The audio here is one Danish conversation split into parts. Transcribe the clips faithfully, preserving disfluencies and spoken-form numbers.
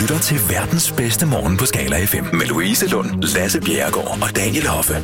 lytter til verdens bedste morgen på Skala F M. Med Louise Lund, Lasse Bjerregaard og Daniel Hoffe.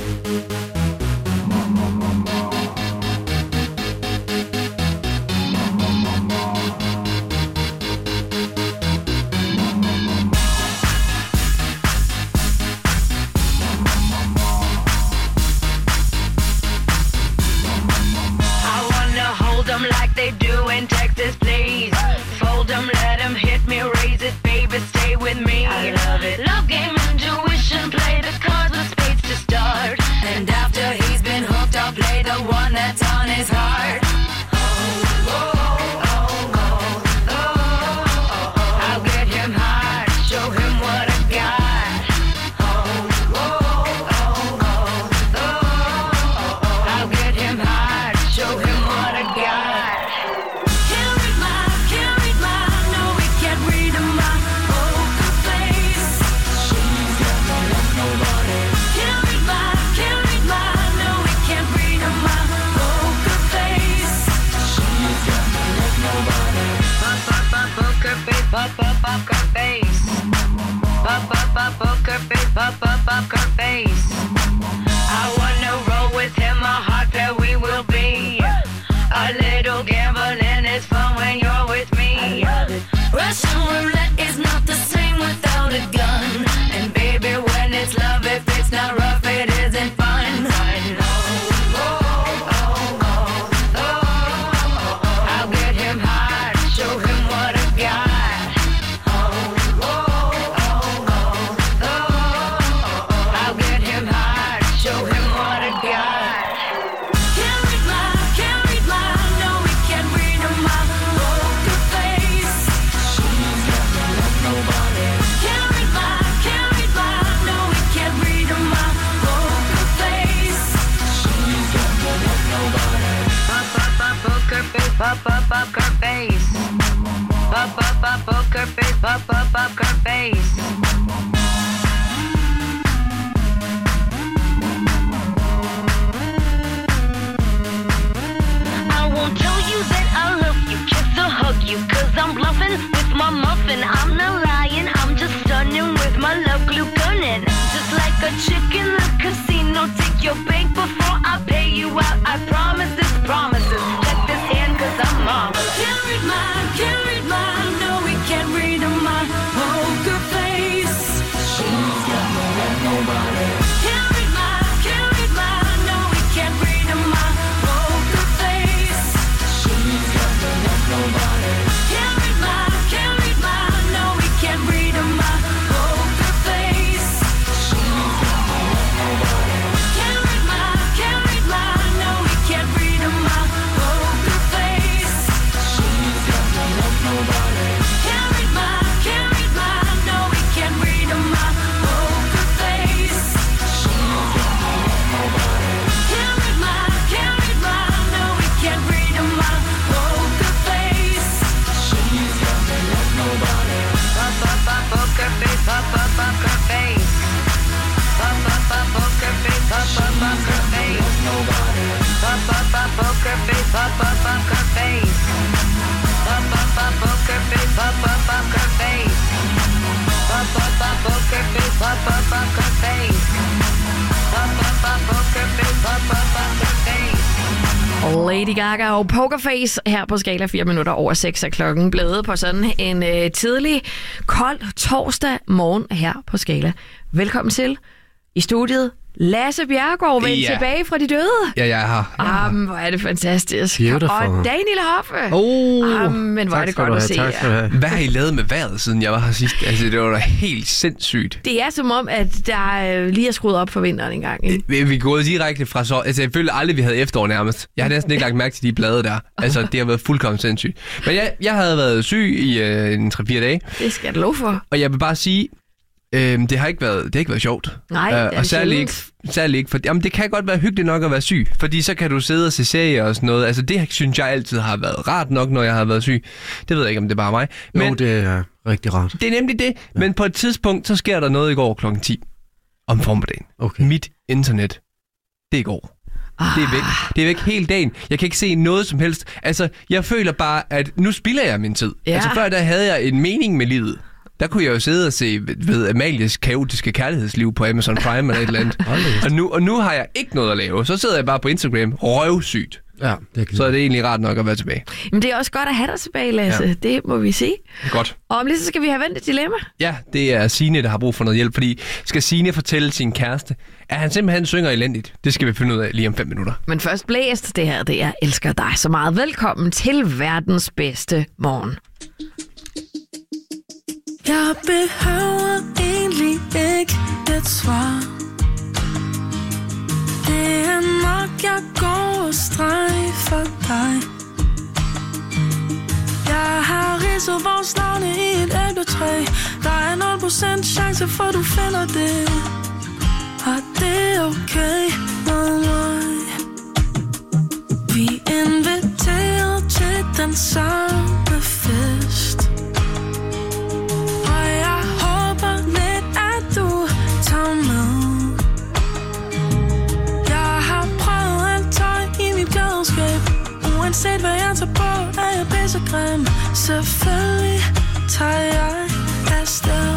Lady Gaga og Pokerface her på Skala fire minutter over seks af klokken blevet på sådan en øh, tidlig, kold torsdag morgen her på Skala. Velkommen til i studiet. Lasse Bjerregaard, vendt ja. tilbage fra de døde. Ja, jeg er her. Jamen, hvor er det fantastisk. Beautiful. Og Daniel Hoffe. Oh, Jamen, hvor er det godt at se. Hvad har I lavet med vejret, siden jeg var her sidst? Altså, det var da helt sindssygt. Det er som om, at der lige er skruet op for vinteren en gang. Ikke? Vi, vi er gået direkte fra så... Altså, jeg følte aldrig, vi havde efterår nærmest. Jeg har næsten ikke lagt mærke til de blade der. Altså, det har været fuldkommen sindssygt. Men jeg, jeg havde været syg i øh, en tre fire dage. Det skal jeg love for. Og jeg vil bare sige... Øhm, det har ikke været, det har ikke været sjovt. Nej, det er øh, og særligt ikke, særligt ikke for, jamen det kan godt være hyggeligt nok at være syg, fordi så kan du sidde og se serier og sådan noget. Altså det synes jeg altid har været rart nok, når jeg har været syg. Det ved jeg ikke, om det er bare mig. Men jo, det er rigtig rart. Det er nemlig det, ja. Men på et tidspunkt, så sker der noget i går klokken ti om formiddagen. Okay. Mit internet, det går. Ah. Det er væk. Det er væk hele dagen. Jeg kan ikke se noget som helst. Altså, jeg føler bare, at nu spilder jeg min tid. Ja. Altså før der havde jeg en mening med livet. Der kunne jeg jo sidde og se ved Amalies kaotiske kærlighedsliv på Amazon Prime eller et eller andet. og, nu, og nu har jeg ikke noget at lave. Så sidder jeg bare på Instagram røvsygt. Ja, det så er det egentlig rart nok at være tilbage. Men det er også godt at have dig tilbage, Lasse. Ja. Det må vi sige. Godt. Og om lidt så skal vi have vendt et dilemma. Ja, det er Signe, der har brug for noget hjælp. Fordi skal Signe fortælle sin kæreste, at han simpelthen synger elendigt? Det skal vi finde ud af lige om fem minutter. Men først blæst det her, det er Elsker dig så meget. Velkommen til verdens bedste morgen. Jeg behøver egentlig ikke et svar. Det er nok, jeg går og strejfer dig. Jeg har ridset vores navne i et æbletræ. Der er nul procent chance for, du finder det. Og det er okay med mig. Vi er inviteret til den samme fest. Og jeg håber lidt, at du tager med. Uanset hvad jeg tager på, er jeg pissegrim. Selvfølgelig tager jeg afsted.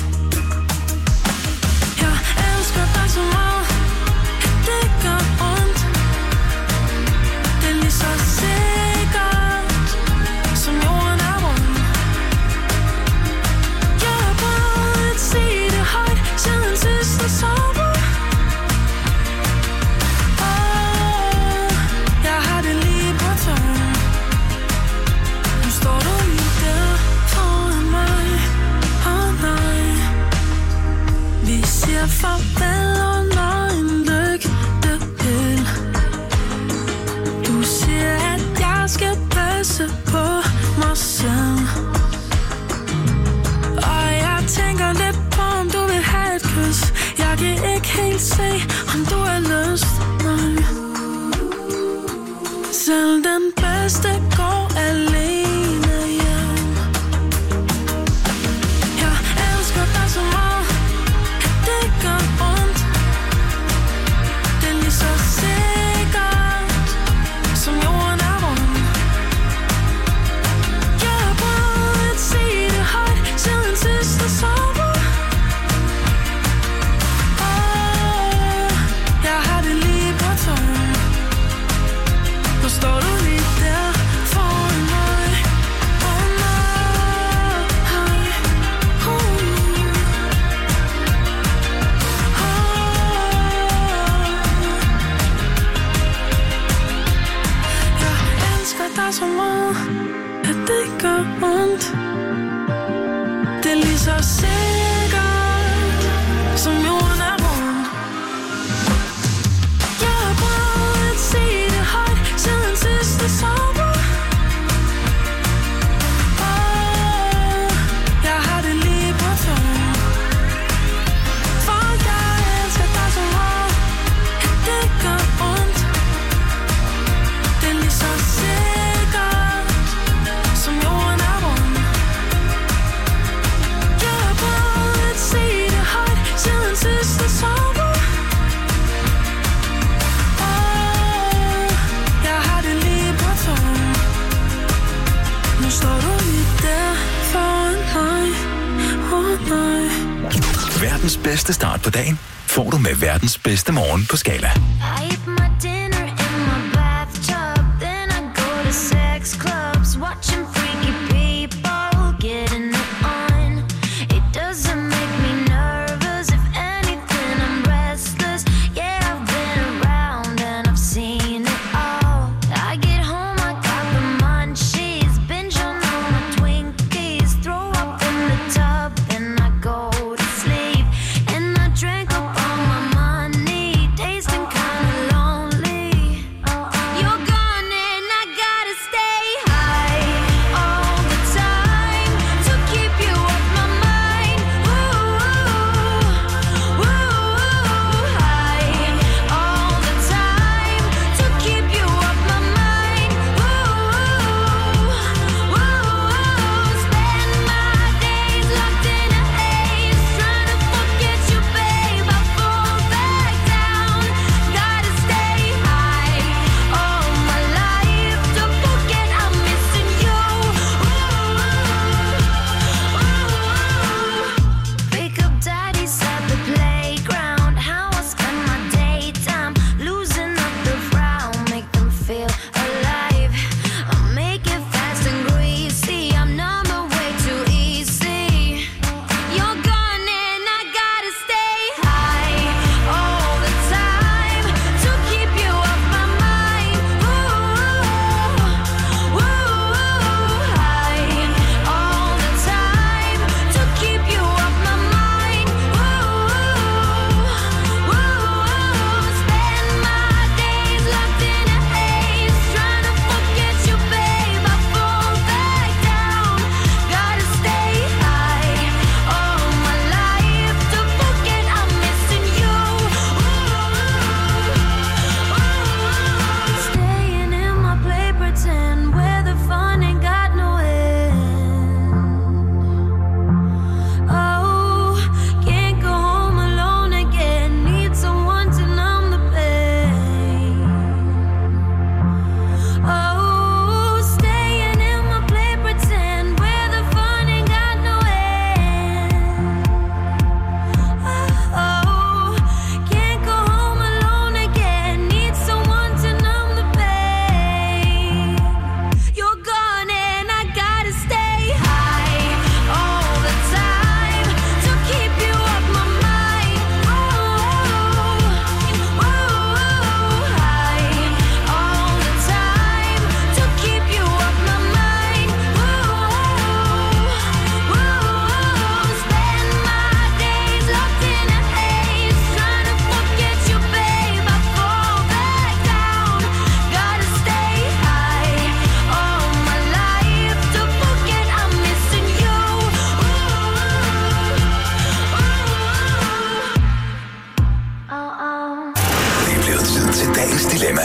Jeg elsker dig så meget, at det gør ondt. Det er lige så sikkert, som jorden er rund. Jeg har prøvet at sige det højt, siden sidste sommer. Farvel under en lygtepæl. Du siger, at jeg skal passe på mig selv. Og jeg tænker lidt på, om du vil have et kys. Jeg kan ikke helt se, om du har lyst. Nej. Selv den bedste går alene hjem. Jeg elsker dig så meget. Det gør ondt. Det er lige så sikkert, som jorden er rund. Jeg har prøvet at sige det højt, siden sidste sommer. Åh, jeg har det lige på tøjen. Nu står du lige der foran mig. Åh nej, uh. Der så meget, at det gør ondt. Det er lige så sikkert, som jorden er rund. Jeg har prøvet at sige det højt, siden sidste sommer. Åh, jeg har det lige på tøjen. For jeg elsker dig så meget, at det gør ondt. Det er lige så sikkert. Verdens bedste start på dagen får du med verdens bedste morgen på Skala. Drank up all my money, tasting kinda long.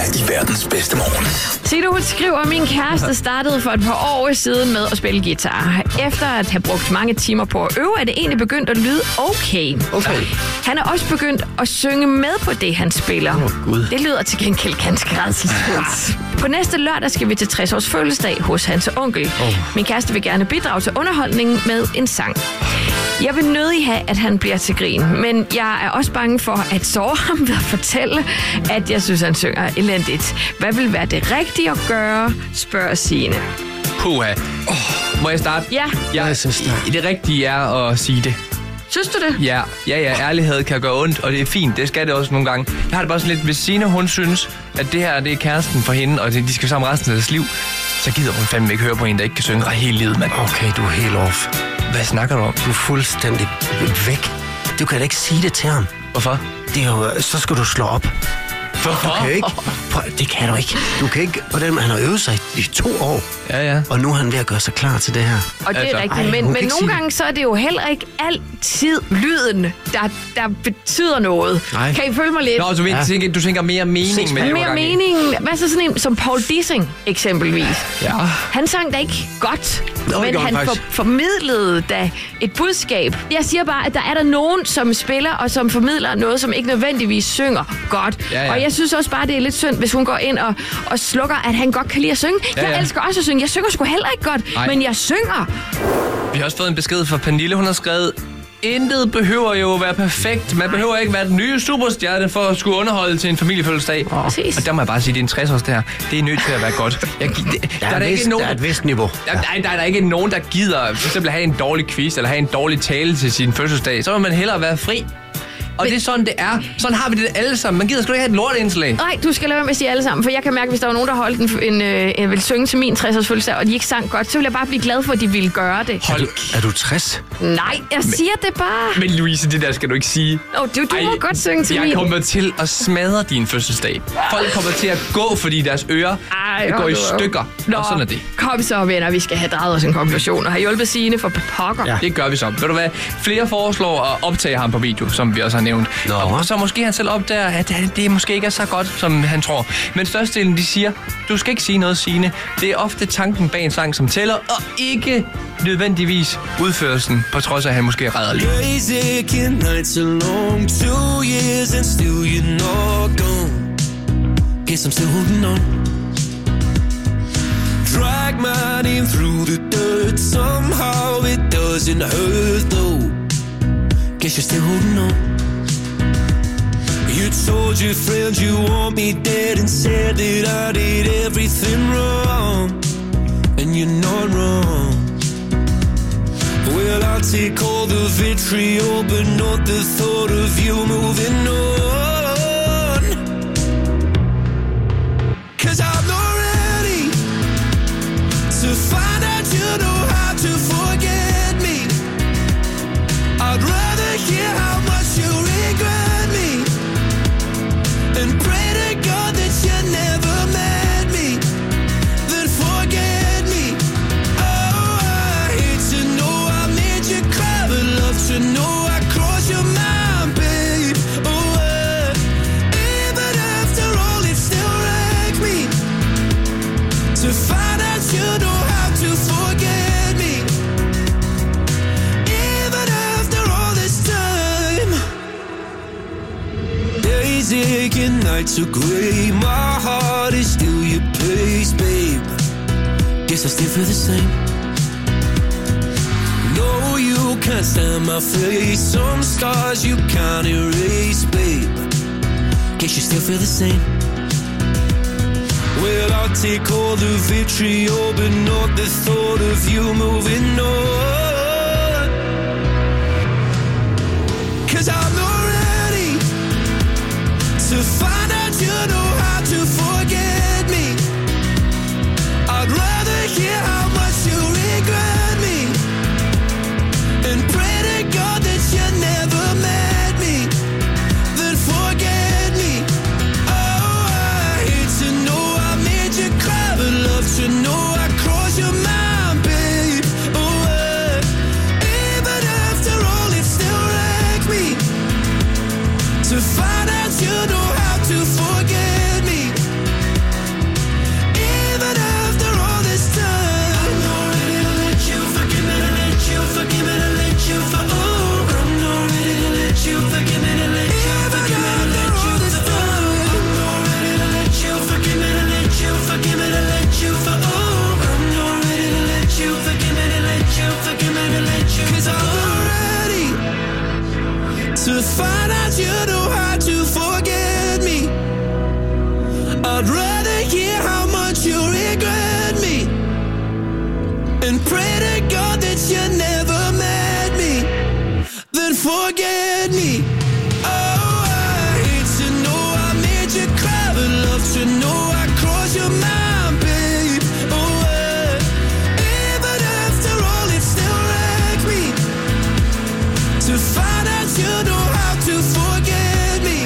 i verdens bedste morgen. Tito, hun skriver, min kæreste startede for et par år siden med at spille guitar. Efter at have brugt mange timer på at øve, er det egentlig begyndt at lyde okay. Okay. Han er også begyndt at synge med på det, han spiller. Åh, Gud. Det lyder til gengæld ganske rædselsfuldt. På næste lørdag skal vi til tres års fødselsdag hos hans onkel. Oh. Min kæreste vil gerne bidrage til underholdningen med en sang. Jeg vil nødig have, at han bliver til grin, men jeg er også bange for at såre ham ved at fortælle, at jeg synes, han synger elendigt. Hvad vil være det rigtige at gøre, spørger Signe. Puha. Oh, må jeg starte? Ja. Ja, Jeg synes, det det rigtige er at sige det. Synes du det? Ja, ja, ja, ærlighed kan gøre ondt, og det er fint. Det skal det også nogle gange. Jeg har det bare sådan lidt, hvis Signe, hun synes, at det her det er kæresten for hende, og de skal sammen resten af deres liv, så gider hun fandme ikke høre på en, der ikke kan synge hele livet, mand. Okay, du er helt off. Hvad snakker du om? Du er fuldstændig væk. Du kan da ikke sige det til ham. Hvorfor? Det er jo, så skal du slå op. Hvorfor? Du kan ikke. Prøv, det kan du ikke. Du kan ikke. På den, han har øvet sig i, i to år, Ja, ja. og nu er han ved at gøre sig klar til det her. Og det er Altså, rigtigt, ej, men, hun men kan ikke nogle sige gange så er det jo heller ikke altid lyden, der, der betyder noget. Nej. Kan I følge mig lidt? Nå, så du, Ja. tænker, du tænker mere mening med det. Mere mening. Hvad så sådan en som Paul Dissing eksempelvis? Ja. Han sang da ikke godt, Nå, det men gjorde han han for, faktisk. formidlede da et budskab. Jeg siger bare, at der er der nogen, som spiller og som formidler noget, som ikke nødvendigvis synger godt. Ja, ja. Og jeg synes også bare, det er lidt synd, hvis hun går ind og, og slukker, at han godt kan lide at synge. Ja, Jeg ja. elsker også at synge. Jeg synger sgu heller ikke godt, Nej. men jeg synger. Vi har også fået en besked fra Pernille. Hun har skrevet, intet behøver jo at være perfekt. Man behøver ikke være den nye superstjerne for at skulle underholde til en familiefødselsdag. Præcis. Og der må jeg bare sige, det er en tres års det her. Det er nødt til at være godt. Jeg, gi- det, Der er, der, der, ikke vist, nogen, der er et vist niveau. der, der, der, er der ikke nogen, der gider for eksempel have en dårlig quiz eller have en dårlig tale til sin fødselsdag. Så må man hellere være fri. Og Men- det er sådan, det er. Sådan har vi det alle sammen. Man gider sgu da ikke have et lortindslag. Nej, du skal lade være med at sige alle sammen, for jeg kan mærke, hvis der var nogen, der holdt en, en, øh, en vil synge til min tres års fødselsdag, og de ikke sang godt, så ville jeg bare blive glad for, at de ville gøre det. Er du, er du tres? Nej, jeg siger det bare. Men Louise, det der skal du ikke sige. Oh, du du må godt synge til jeg min. kommer til at smadre din fødselsdag. Folk kommer til at gå, fordi deres ører Ej, går hold i nu op. stykker. Nå, Og sådan er det. kom så, venner, vi skal have drejet os en konklusion og have hjulpet Signe for pokker. Ja. Det gør vi så. Ved du hvad? Flere foreslår at optage ham på video, som vi også har nævnt. Nå. Og så måske han selv opdager, at det måske ikke er så godt, som han tror. Men størstedelen, de siger, du skal ikke sige noget, Signe. Det er ofte tanken bag en sang, som tæller, og ikke nødvendigvis udførelsen, på trods af, at han måske er rædderlig. Days aching, nights are long. Two years and still you're not gone. Guess I'm still holding on. Drag my name through the dirt. Somehow it doesn't hurt though. Guess you're still holding on. You told your friends you want me dead and said that I did everything wrong. And you're not wrong. Well, I'll take all the vitriol, but not the thought of you moving on. 'Cause I'm not ready to find out you know how to forget me. I'd rather hear how much you regret me and pray to God that you never met me, then forget me. Oh, I hate to know I made you cry, but love to know I crossed your mind, babe. Oh, uh, even after all, it still wrecks me to find out you know how to forget me. Even after all this time, days aching, nights are grey. My heart is still your place, babe. Guess I still feel the same. No, you can't stand my face. Some scars you can't erase, babe. Guess you still feel the same. Well, I'll take all the vitriol, but not the thought of you moving on. 'Cause I'm not ready to find out you know how to forget me. I'd rather hear how much you regret me and pray to God that you never met me, then forget me. Oh, I hate to know I made you cry, but love to know I crossed your mind, babe. Oh, uh, to find out you know how to forget me. I'd rather hear how much you regret me and pray to God that you never met me than forget me. Oh, I hate to know I made you cry, but love to know I crossed your mind, babe. Oh, uh, even after all, it still wrecks me to find out you know how to forget me.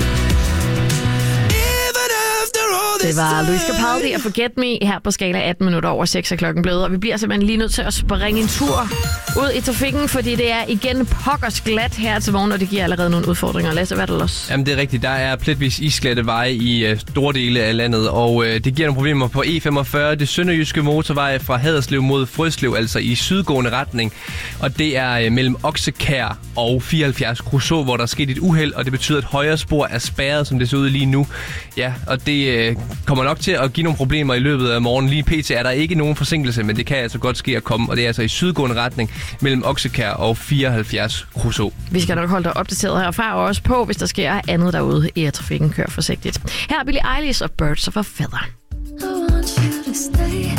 Even after all this Det var time. Luis Capaldi og Forget Me her på skala atten minutter over seks er klokken blevet. Og vi bliver simpelthen lige nødt til at springe en tur ud i trafikken, fordi det er igen pokkers glat her til morgen, og det giver allerede nogle udfordringer. Lasse, hvad er det også? Jamen det er rigtigt. Der er pletvis isglatte veje i uh, store dele af landet, og uh, det giver nogle problemer på E femogfyrre, det sønderjyske motorvej fra Haderslev mod Frøslev, altså i sydgående retning. Og det er uh, mellem Oksekær og fireoghalvfjerds Kruså, hvor der er sket et uheld, og det betyder, at højre spor er spærret, som det ser ud lige nu. Ja, og det uh, kommer nok til at give nogle problemer i løbet af morgen. Lige pt. Er der ikke nogen forsinkelse, men det kan altså godt ske at komme, og det er altså i sydgående retning mellem Oksekær og fireoghalvfjerds Kruså. Vi skal nok holde dig opdateret herfra, og også på, hvis der sker andet derude i trafikken. Kør forsigtigt. Her er Billie Eilish og Birds of a Feather. I want you to stay.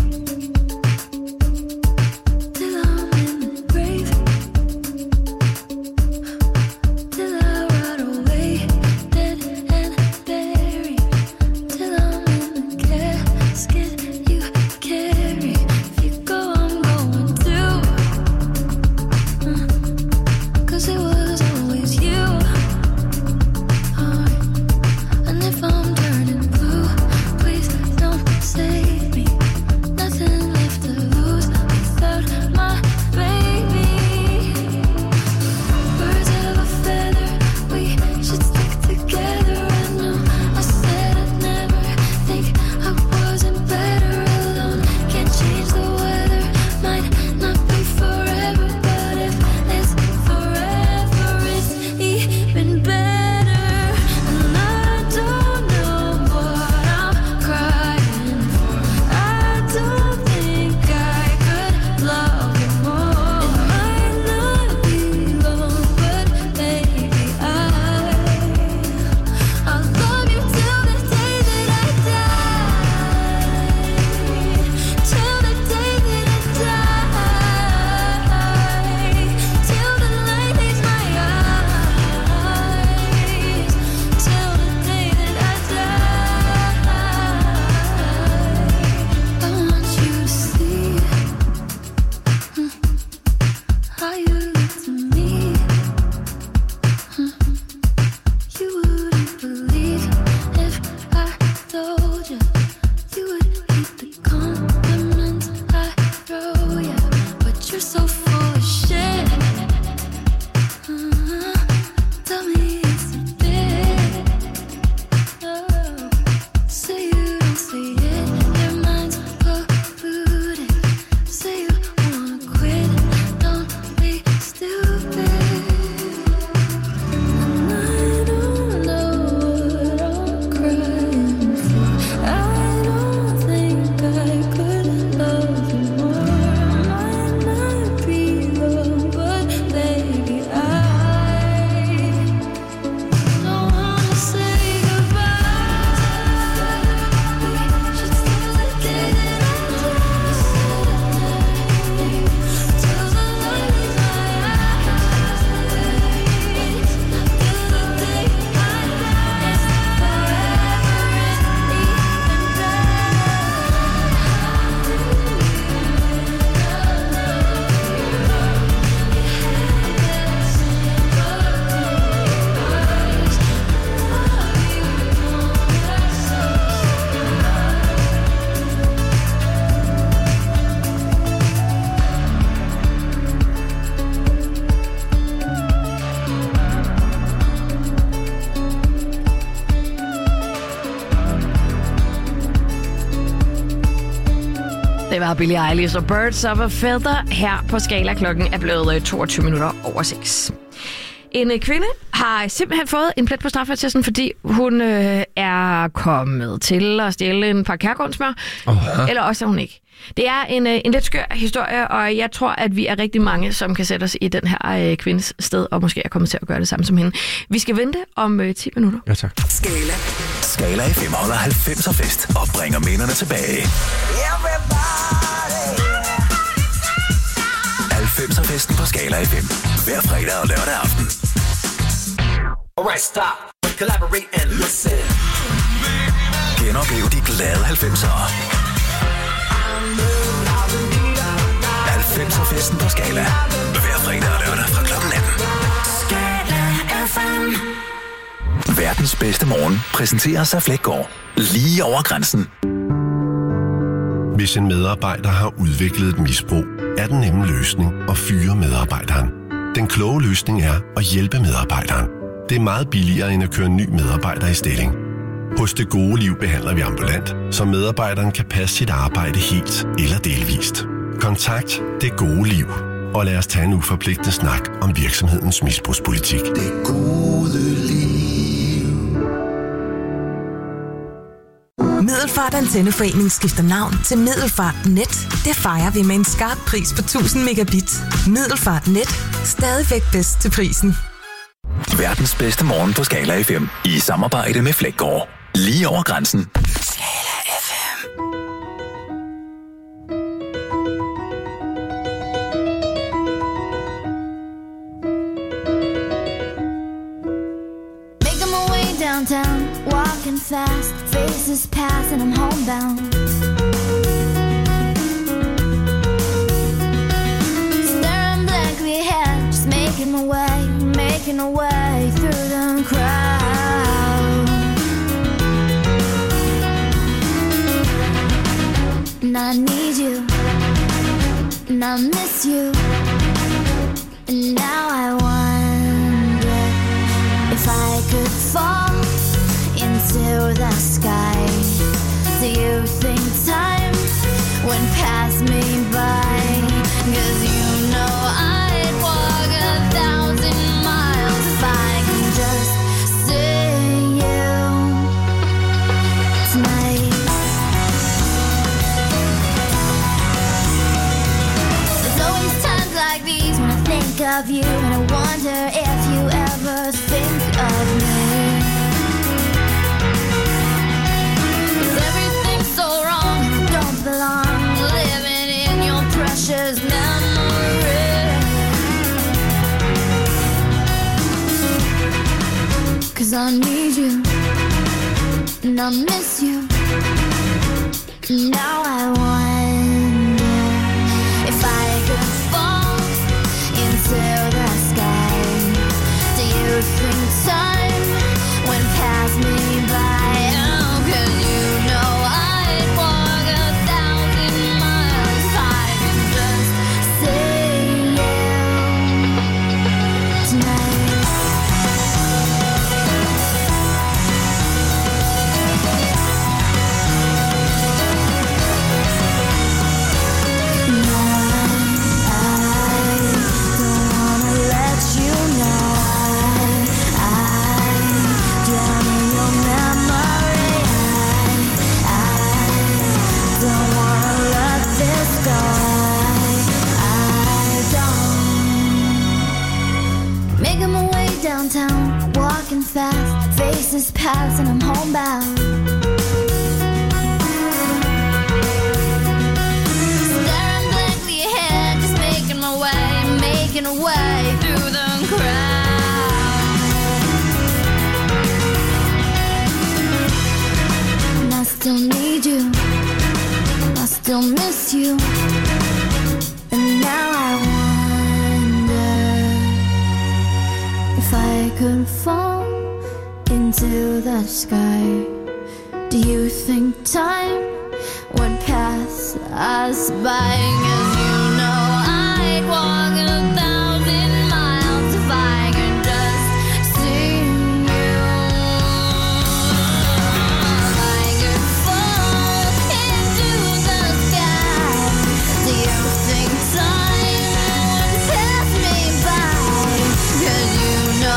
Det var Billie Eilish og Birds of a Feather her på skala. Klokken er blevet toogtyve minutter over seks. En øh, kvinde har simpelthen fået en plet på straffeattesten, fordi hun øh, er kommet til at stjæle en par kærgårdensmør. Uh-huh. Eller også er hun ikke. Det er en, øh, en lidt skør historie, og jeg tror, at vi er rigtig mange, som kan sætte os i den her øh, kvindes sted, og måske er kommet til at gøre det samme som hende. Vi skal vente om øh, ti minutter. Ja, tak. Skala. Skala F M holder halvfemser fest og bringer minderne tilbage. halvfemser festen på Skala F M. Hver fredag og lørdag aften. Alright, stop. Collaborate and listen. Genoplev de glade halvfemsere. halvfemser festen på Skala. Hver fredag og lørdag fra klokken atten. Skala F M. Verdens bedste morgen præsenteres af Flækgaard. Lige over grænsen. Hvis en medarbejder har udviklet et misbrug, er den nemme løsning at fyre medarbejderen. Den kloge løsning er at hjælpe medarbejderen. Det er meget billigere end at køre en ny medarbejder i stilling. Hos Det Gode Liv behandler vi ambulant, så medarbejderen kan passe sit arbejde helt eller delvist. Kontakt Det Gode Liv, og lad os tage en uforpligtende snak om virksomhedens misbrugspolitik. Det gode liv. Middelfart Antenneforening skifter navn til Middelfart Net. Det fejrer vi med en skarp pris på tusind megabit. Middelfart Net. Stadigvæk bedst til prisen. Verdens bedste morgen på Skala F M. I samarbejde med Flækgaard. Lige over grænsen. Skala F M. Making my way downtown, walking fast, faces pass and I'm homebound. Staring blankly ahead, just making my way, making my way through the crowd. And I need you, and I miss you, and now I wonder if I could fall into the sky. Do you think time would pass me by? 'Cause you know I'd walk a thousand miles if I could just see you tonight. There's always times like these when I think of you, and I wonder if you ever think of me. Belong, living in your precious memory. 'Cause I need you, and I miss you. Now I wonder if I could fall into the sky. Do you think time would pass me by? Oh, 'cause you know I'd walk a thousand miles if I could just see you tonight. No, I don't wanna let you know I drown in your memory. I, I don't wanna let this go. I don't. Making my way downtown, walking fast, faces pass and I'm homebound. Staring blankly ahead, just making my way, making a way through the crowd. And I still need you, I still miss you, and now I wonder if I could fall into the sky. Do you think time would pass us by? 'Cause you know I'd walk a thousand miles if I could just see you. I could fall into the sky. Do you think time would pass me by? 'Cause you know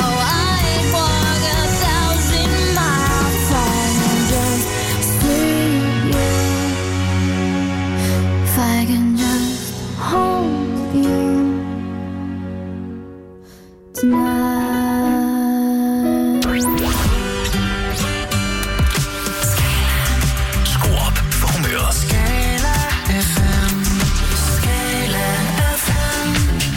Skru op for humøret. Skala F M. Skala F M.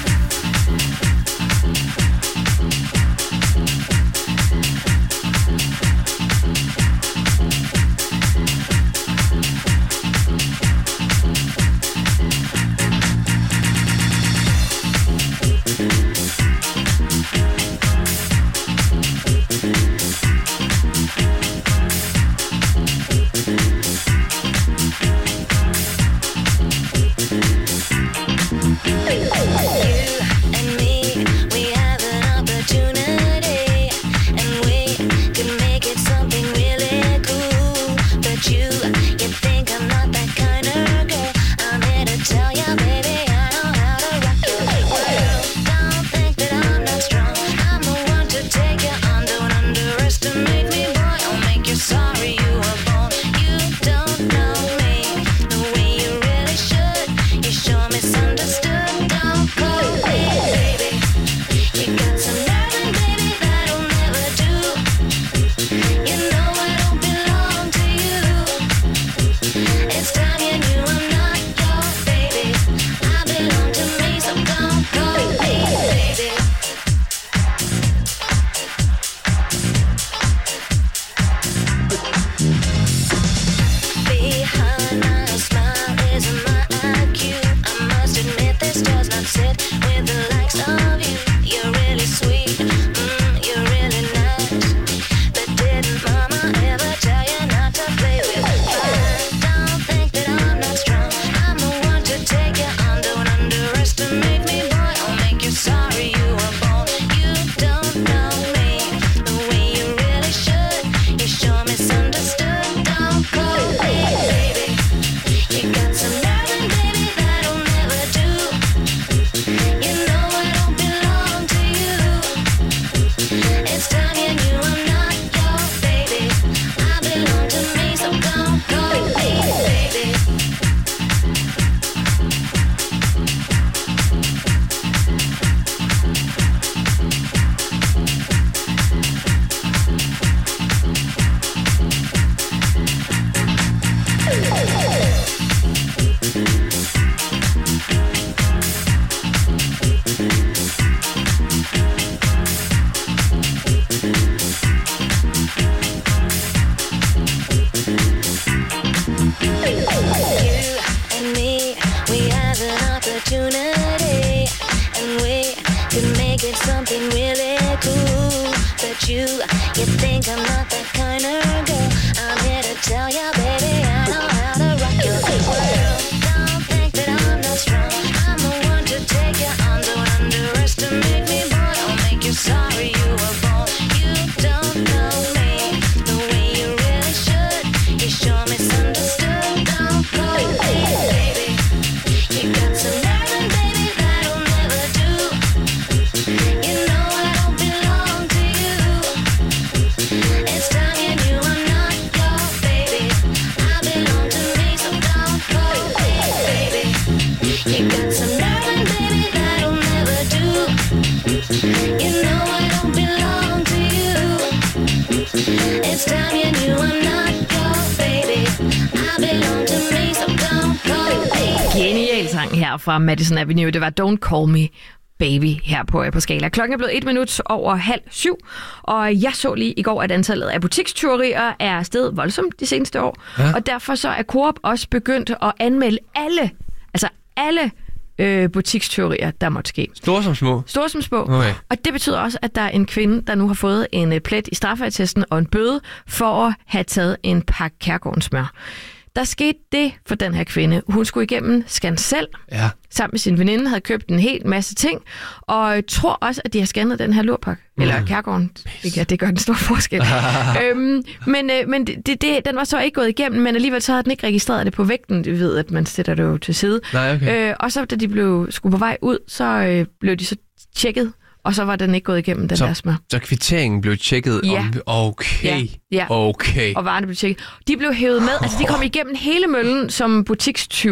Fra Madison Avenue. Det var Don't Call Me Baby her på, på Skala. Klokken er blevet et minut over halv syv, og jeg så lige i går, at antallet af butikstyverier er steget voldsomt de seneste år, ja. Og derfor så er Coop også begyndt at anmelde alle, altså alle øh, butikstyverier, der måtte ske. Store som små? Store som små. Okay. Og det betyder også, at der er en kvinde, der nu har fået en uh, plet i straffeattesten og en bøde for at have taget en pakke Kærgårdens smør. Der skete det for den her kvinde. Hun skulle igennem Scancell, ja. Sammen med sin veninde, havde købt en hel masse ting, og tror også, at de har scannet den her lurpak. Mm. Eller Kærgården. Det, ja, det gør en stor forskel. øhm, men øh, men det, det, den var så ikke gået igennem, men alligevel så havde den ikke registreret det på vægten. Du ved, at man sætter det jo til side. Nej, okay. øh, og så da de blev skulle på vej ud, så øh, blev de så tjekket, og så var den ikke gået igennem, den så, der smør. Så kvitteringen blev tjekket ja. om... Okay, ja. Ja. okay. Og varerne blev tjekket. De blev hævet med, altså de kom igennem hele møllen som butikstyv.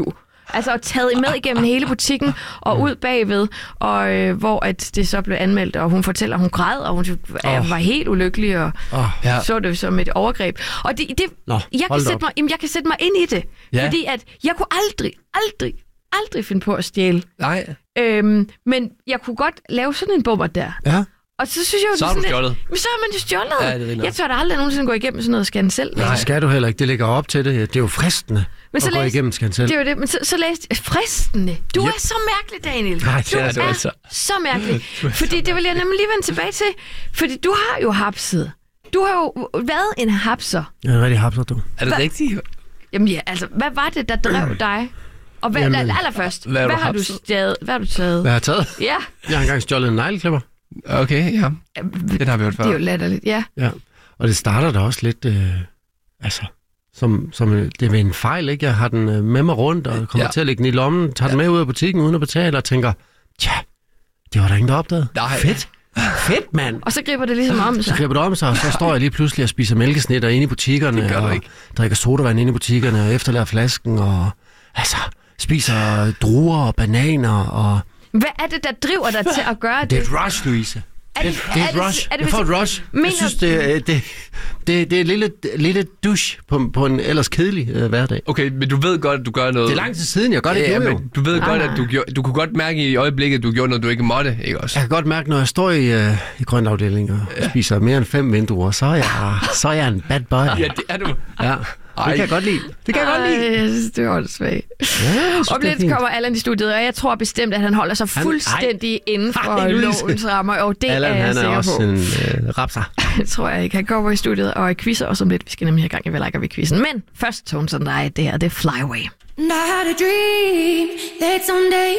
Altså og taget med igennem hele butikken og ud bagved, og øh, hvor at det så blev anmeldt, og hun fortæller, at hun græd, og hun oh. var helt ulykkelig, og oh, ja. så det som et overgreb. Og det, det, Nå, jeg, kan sætte mig, jamen, jeg kan sætte mig ind i det, ja. fordi at jeg kunne aldrig, aldrig, aldrig finde på at stjæle. Nej. Øhm, men jeg kunne godt lave sådan en bummer der. Ja. Og så synes jeg jo, så er du stjålet. Men så er man jo stjålet. Ja, det jeg tør da aldrig nogensinde gå igennem sådan noget skandal. Nej, det skal du heller ikke. Det ligger op til det. Det er jo fristende men så at læs... gå igennem skandal. Det er jo det, men så, så læs... Fristende. Du yep. er så mærkelig, Daniel. Nej, det du er, er, du er altså. så mærkelig. Fordi det vil jeg nemlig lige vende tilbage til. Fordi du har jo hapset. Du har jo været en hapser. Jeg er en rigtig hapser, du. Er det Hva... rigtigt? Jamen ja, altså, hvad var det, der drev dig? Og hvad, Jamen, allerførst, hvad, hvad har du stjælet? Hvad har du taget? Hvad har jeg taget? Ja. Jeg har engang stjålet en negleklipper. Okay, ja. Den har vi hørt før. Det er jo latterligt, ja. Ja, og det starter da også lidt, øh, altså, som, som det er ved en fejl, ikke? Jeg har den øh, med mig rundt, og kommer ja. til at lægge den i lommen, tager ja. den med ud af butikken uden at betale, og tænker, tja, det var der ingen, der opdagede. Nej. Fedt. Fedt, mand. Og så griber det ligesom om sig. Så griber det om sig, og så står jeg lige pludselig og spiser mælkesnitter inde i butikkerne, og ikke. drikker sodavand inde i butikkerne, og efterlader flasken, og altså, spiser druer og bananer, og... Hvad er det, der driver dig til at gøre det? Det er et rush, Louise. Er det, det er et rush. Er det, jeg får et rush. Mener... Jeg synes, det, det, det, det er et lille, lille douche på, på en ellers kedelig uh, hverdag. Okay, men du ved godt, at du gør noget... Det er lang tid siden, jeg gør det ja, ikke nu, men du ved ah. godt, at du, gjorde, du kunne godt mærke i øjeblikket, at du gjorde noget, du ikke måtte, ikke også? Jeg kan godt mærke, når jeg står i, uh, i grøntafdelingen og ja. spiser mere end fem vinduer, så er jeg, så er jeg en bad boy. Ja, det er du. Ja. Ej. Det kan jeg godt lide. Det kan jeg godt lide. Jeg synes, det er åndssvagt. Ja, om lidt kommer Allan i studiet, og jeg tror bestemt, at han holder sig han, fuldstændig ej. inden for ej, lovens rammer. Og det Allan, er jeg han sikker er også på. en øh, rapser. Det tror jeg ikke. Han kommer i studiet og quizzer os om lidt. Vi skal nemlig have gang i, hvad liker vi quizzen. Men først Tones and I, det her, det er Fly Away. And I had a dream that someday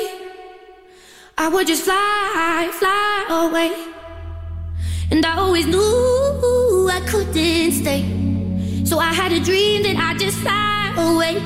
I would just fly, fly away. And I always knew I couldn't stay. So I had a dream that I'd just fly away.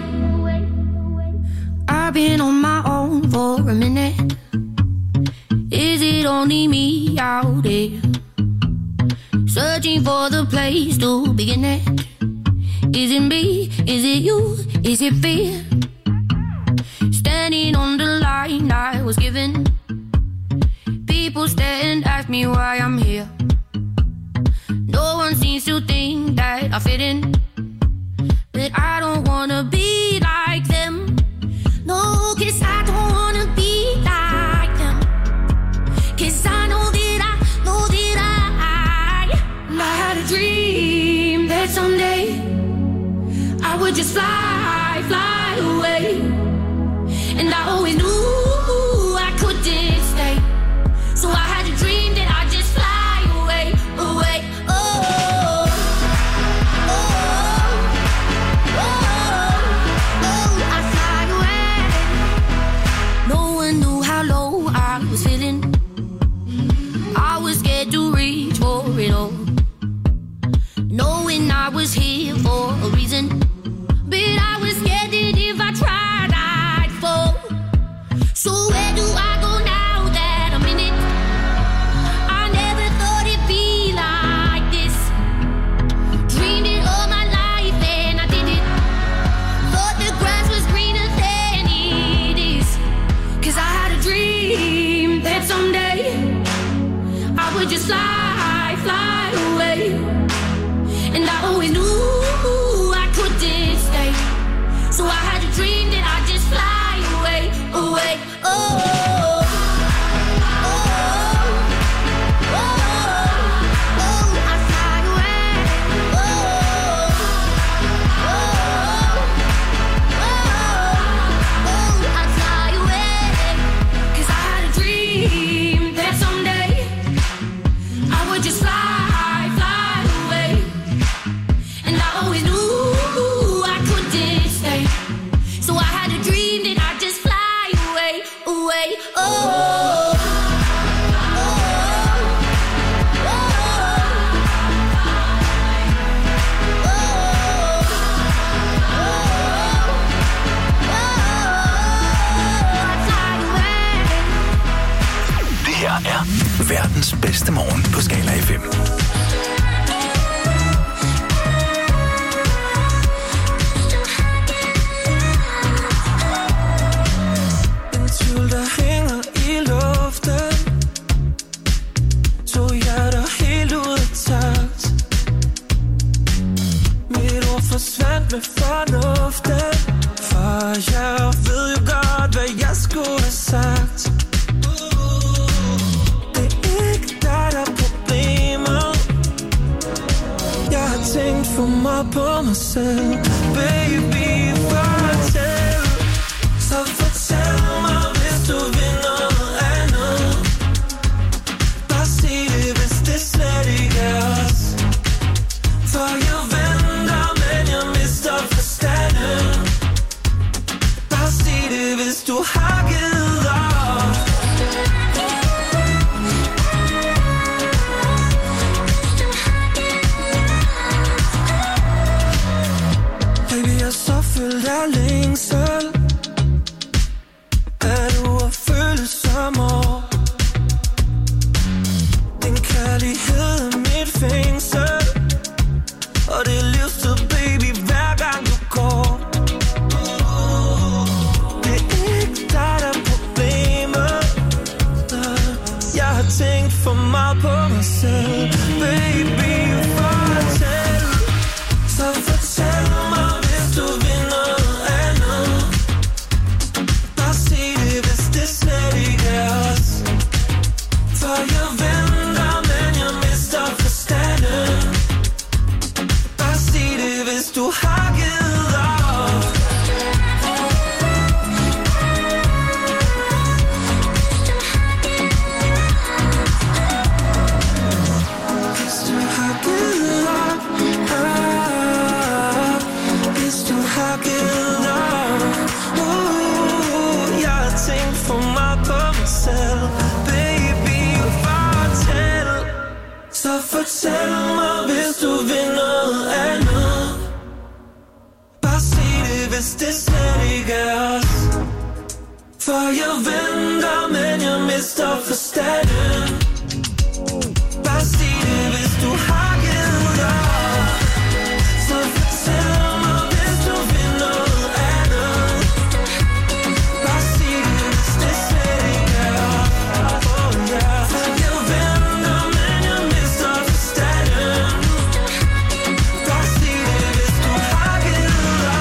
I've been on my own for a minute. Is it only me out there? Searching for the place to begin it. Is it me? Is it you? Is it fear? Standing on the line I was given. People stare and ask me why I'm here. No one seems to think that I fit in, but I don't wanna be like them. No, 'cause I don't wanna be like them. 'Cause I know that I, know that I, I had a dream that someday I would just fly, fly away. And I always knew I couldn't stay. So I had a dream that I'd just fly away, away. To reach for it all, knowing I was here for a reason, but I was scared that if I tried I'd fall. So where do I go now that I'm in it? I never thought it'd be like this. Dreamed it all my life and I did it. Thought the grass was greener than it is. 'Cause I had a dream that someday I would just fly, fly away. And I always knew I couldn't stay. So I had a dream that I'd just fly away, away, oh. Just fly, fly away. And I always knew I couldn't stay. So I had a dream that I'd just fly away, away, oh. Det her er verdens bedste morgen på Skala F M. To hjerter helt ud af takt. Mit ord forsvandt med fornuften, for jeg ved jo godt, hvad jeg skulle have sagt. Det er ikke dig, der er problemet. Jeg har tænkt for meget på mig selv. Baby, fortæl. Så fortæl mig, hvis du vil noget andet. Bare sig det, hvis det slet ikke er os. For jeg venter, men jeg mister forstanden. Bare sig det, hvis du har givet op. Baby, jeg er så fyldt af længsel. Er du at føle som år? Din kærlighed er mit fængsel, og det er livstid, baby, hver gang du går. Det er ikke dig, der er problemet. Jeg har tænkt for meget på mig selv. Baby, fortæl. Så fortæl mig, hvis du vil noget andet. Bare sig det, hvis det slet ikke er os. For jeg venter, men jeg mister forstanden. Bare sig det, hvis du har givet op. Hvis du har givet op, op. Hvis du har givet op, uh, jeg har tænkt for meget på mig selv. Baby, fortæl. Så fortæl mig, hvis du vil noget andet. Bare sig det, hvis det slet ikke er os. For jeg venter, men jeg mister forstanden. Bare sig det, hvis du har givet op. Så fortæl mig, hvis du vil noget andet. Bare sig det, hvis det slet ikke er os. Oh yeah. For jeg venter, men jeg mister forstanden. Bare sig det, hvis du har givet op.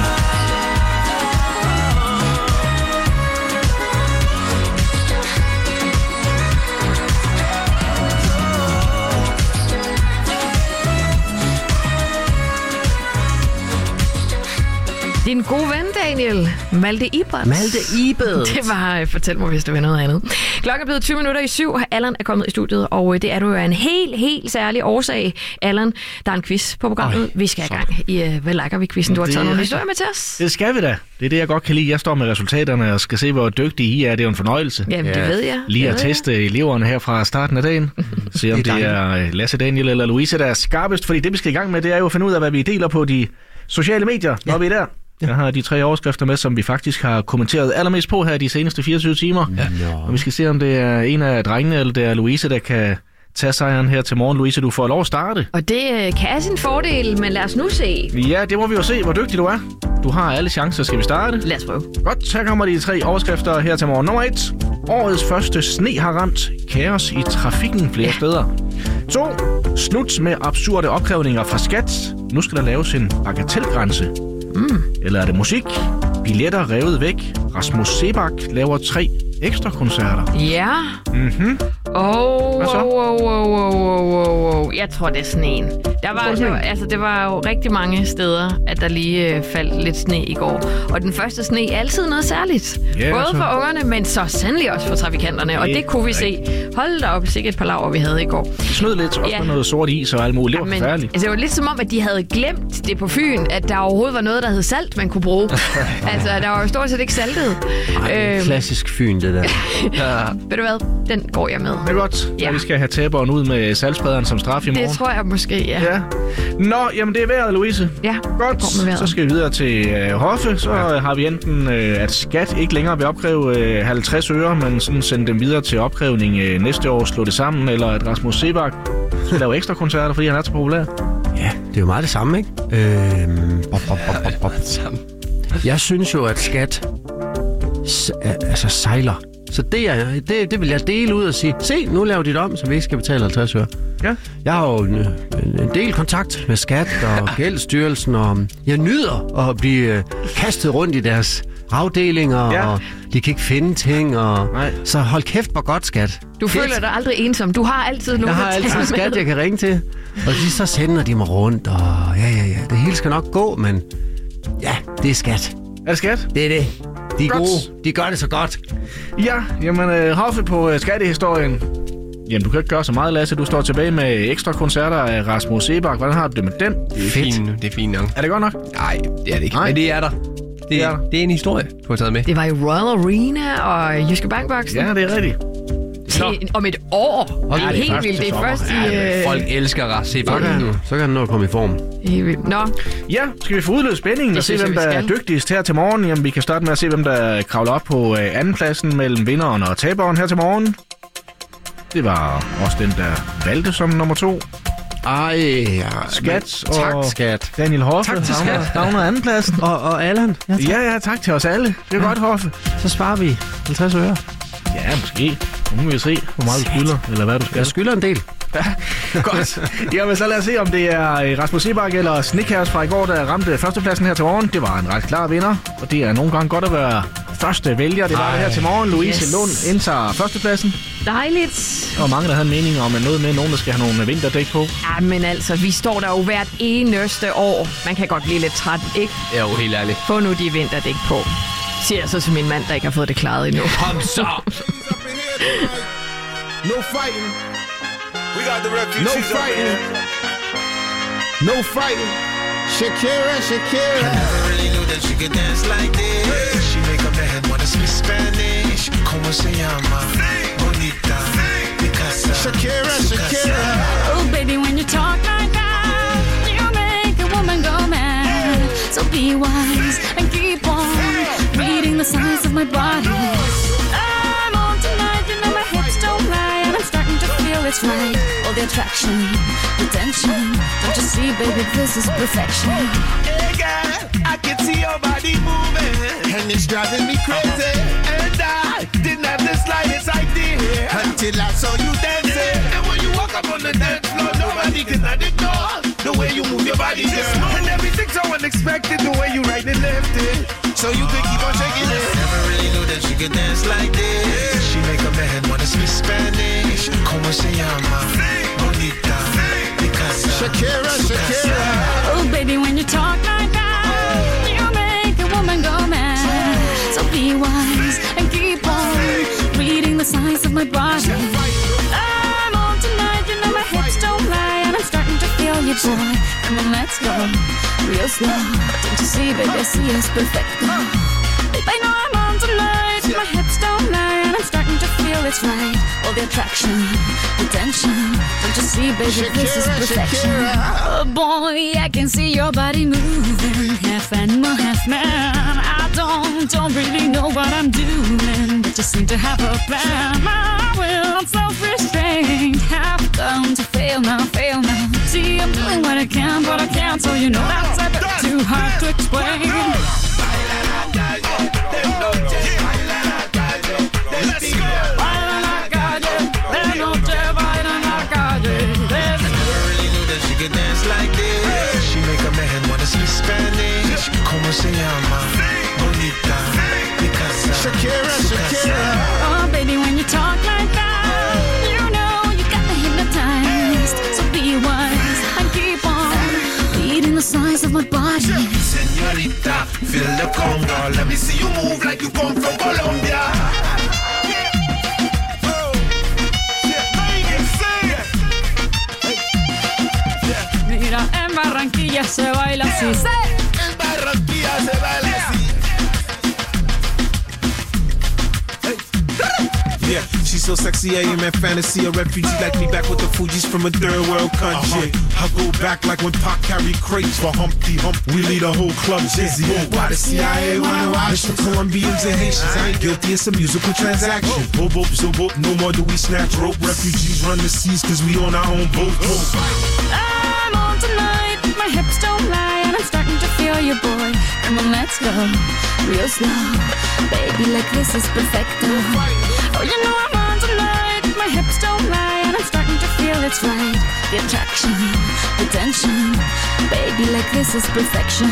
Din gode ven, Daniel. Malte Ibert. Malte Ibert. Det var, øh, fortæl mig, hvis du vil noget andet. Klokken er blevet tyve minutter i syv. Allan er kommet i studiet, og øh, det er du jo af en helt, helt særlig årsag. Allan, der er en quiz på programmet. Øj, vi skal i gang i, øh, hvad lakker vi quizzen? Du har Det taget er- nogle historier med til os. Det skal vi da. Det er det, jeg godt kan lide. Jeg står med resultaterne og skal se, hvor dygtige I er. Det er jo en fornøjelse. Jamen, det ved jeg. Lige Det at ved jeg. teste eleverne her fra starten af dagen. Se om Det er det er øh, Lasse, Daniel eller Louise, der er skarpest. Fordi det, vi skal i gang med, det er jo at finde ud af, hvad vi deler på de sociale medier, når vi er der. Jeg har de tre overskrifter med, som vi faktisk har kommenteret allermest på her de seneste fireogtyve timer. Ja. Og vi skal se, om det er en af drengene, eller det er Louise, der kan tage sejren her til morgen. Louise, du får lov at starte. Og det øh, kan have sin fordel, men lad os nu se. Ja, det må vi jo se, hvor dygtig du er. Du har alle chancer. Skal vi starte? Lad os prøve. Godt, så kommer de tre overskrifter her til morgen. Nummer et. Årets første sne har ramt. Kaos i trafikken flere ja. steder. to. Slut med absurde opkrævninger fra skat. Nu skal der laves en bagatelgrænse. Mm. Eller er det musik? Billetter revet væk. Rasmus Sebak laver tre ekstra koncerter. Ja. Mhm. Åh, Hvad så? oh, oh, oh, oh, oh, oh. Jeg tror, det er sneen. Der var, det det er var, sneen? altså, det var jo rigtig mange steder, at der lige øh, faldt lidt sne i går. Og den første sne er altid noget særligt. Ja, Både så. for ungerne, men så sandelig også for trafikanterne. Og Det det kunne vi se. Hold da op, sikkert et par laver, vi havde i går. Det snød lidt, også Ja. med noget sort is og alt muligt. Det var Men, forfærdeligt. altså, det var lidt som om, at de havde glemt det på Fyn, at der overhovedet var noget, der hed salt, man kunne bruge. Altså, der var jo stort set ikke saltet. Ej, Øhm, klassisk Fyn, det der. Ja, ved du hvad? Den går jeg med. det er godt. Ja. Ja. Vi skal have taberen ud med salgsprederen som straf i morgen. Det tror jeg måske, ja. Ja. Nå, jamen det er vejret, Louise. Ja, Godt, går med vejret. så skal vi videre til øh, Hoffe. Så ja. har vi enten, øh, at skat ikke længere vil opkræve øh, halvtreds øre, men sådan sende dem videre til opkrævning øh, næste år, slå det sammen, eller at Rasmus Sebak skal lave ekstra koncerter, fordi han er så populær. Ja, det er jo meget det samme, ikke? Øhm, bop, bop, bop, bop, bop. Jeg synes jo, at skat s- altså sejler Så det, er, det, det vil jeg dele ud og sige, se, nu laver de det om, så vi ikke skal betale halvtreds øre. Ja. Jeg har jo en, en, en del kontakt med Skat og Gældsstyrelsen, og jeg nyder at blive øh, kastet rundt i deres afdelinger, ja. Og de kan ikke finde ting, og Nej. Så hold kæft, hvor godt, Skat. Du Fedt. føler dig aldrig ensom. Du har altid nogen, Jeg har altid Skat, jeg kan ringe til. Og de, så sender de mig rundt, og ja, ja, ja, det hele skal nok gå, men ja, det er Skat. Er det Skat? Det er det. De er Godt. gode. De gør det så godt. Ja, jamen øh, Hoffe på øh, skattehistorien. Jamen, du kan ikke gøre så meget, Lasse. Du står tilbage med ekstra koncerter af Rasmus Sebak. Hvordan har du det med den? Det er fint. Det er fint nok. Er det godt nok? Nej, det er det ikke. Nej. Men det er der. Det er, Ja. det er en historie, du har taget med. Det var jo Royal Arena og Jyske Bankboksen. Ja, det er rigtigt. Til, om et år. Ja, det er det er helt først vildt. til Det er sommer. først i... Ja, Øh, folk elsker Ras Så Sebak. kan, han, så kan han nå at komme i form. helt vildt. Nå, Ja, skal vi få udløst spændingen Det og se, synes jeg, hvem vi der er skal. dygtigst her til morgen? Jamen, vi kan starte med at se, hvem der kravler op på øh, andenpladsen mellem vinderen og taberen her til morgen. Det var også den, der valgte som nummer to. Ej, ja. Skat men, tak, og Skat. Daniel Hoffe. Tak til havner- Skat. havner andenpladsen. Og, og Allan, ja, tak. Ja, ja, tak til os alle. Det er godt, Hoffe. Så sparer vi halvtreds øre. Ja, måske. Nu må vi se, hvor meget du skylder, eller hvad du skal. Jeg skylder en del. Godt. Jamen, så lad os se, om det er øh, Rasmus Sebak eller Snickers fra i går, der ramte førstepladsen her til morgen. Det var en ret klar vinder, og det er nogle gange godt at være første vælger. Det var det her til morgen. Louise Yes. Lund indtager førstepladsen. dejligt. Og mange, der havde en mening om at noget med nogen, der skal have nogle vinterdæk på. Ja, men altså, vi står der jo hvert eneste år. Man kan godt blive lidt træt, ikke? Det er jo helt ærligt. Få nu de vinterdæk på. Siger jeg så til min mand, der ikke har fået det klaret endnu. Kom så! No fighting. We got the refugees No up in fighting. here. No fighting. Shakira, Shakira. I never really knew that she could dance like this. She make a man wanna speak Spanish. Como se llama? Bonita. Picasa. Shakira, Shakira. Oh, baby, when you talk like that, you make a woman go mad. So be wise and keep on reading the signs of my body. I'm on tonight, you know my hips don't lie, and I'm starting to feel it's right. All the attraction, the tension. Don't you see, baby, this is perfection. Hey girl, I can see your body moving, and it's driving me crazy. And I didn't have the slightest idea until I saw you dancing. And when you walk up on the dance floor, nobody can ignore the way you move your body, girl. And everything's so unexpected, the way you right and left it. So you can keep on shaking it. Never really knew that she could dance like this. She make a man wanna speak Spanish. Como se llama? Bonita. Picasa. Shakira, Shakira. Oh, baby, when you talk like that, you make a woman go mad. So be wise and keep on reading the signs of my body. I'm on tonight, you know my hips don't lie, and I'm starting to feel you, boy. Come on, let's go real slow. Don't you see, baby, I see it's perfect. Babe, I know I'm on tonight, my hips don't lie, and I'm starting to feel it's right. All the attraction, the tension. Don't you see, baby, this is perfection. Oh boy, I can see your body moving, half animal, half man. I don't, don't really know what I'm doing, but you seem to have a plan. My will, self-restraint, have come to fail now, fail now. See, I'm doing what I can, but I can't, so you know that's a bit too hard to explain. Let's go. Baila en la calle, de noche baila en la calle. Never really knew that she could dance like this. She make a man wanna speak Spanish. Como se llama? Bonita. Picasa. Shakira, Shakira. Oh, baby, when you talk like that, you know you got me hypnotized. So be wise and keep on reading the signs of my body. Señorita, feel the conga. Let me see you move like you come from Colombia. Mira, en Barranquilla se baila así. En Barranquilla se baila así. Yeah, she's so sexy, I am in fantasy. A refugee like me back with the Fugees from a third world country. Uh-huh. I go back like when Pac carried crates for Humpty Hump. We lead a whole club dizzy. Why the C I A wanna watch the Colombians and Haitians? I ain't guilty, it's a musical transaction. Boop, boop, so boop, no more do we snatch rope. Refugees run the seas cause we on our own boat. I'm on tonight, my hips don't lie, and I'm starting to feel you, boy. Come on, let's go real slow. Baby, like this is perfecto. Oh, you know I'm on tonight. My hips don't lie, and I'm starting to feel it's right. The attraction, the tension, baby, like this is perfection.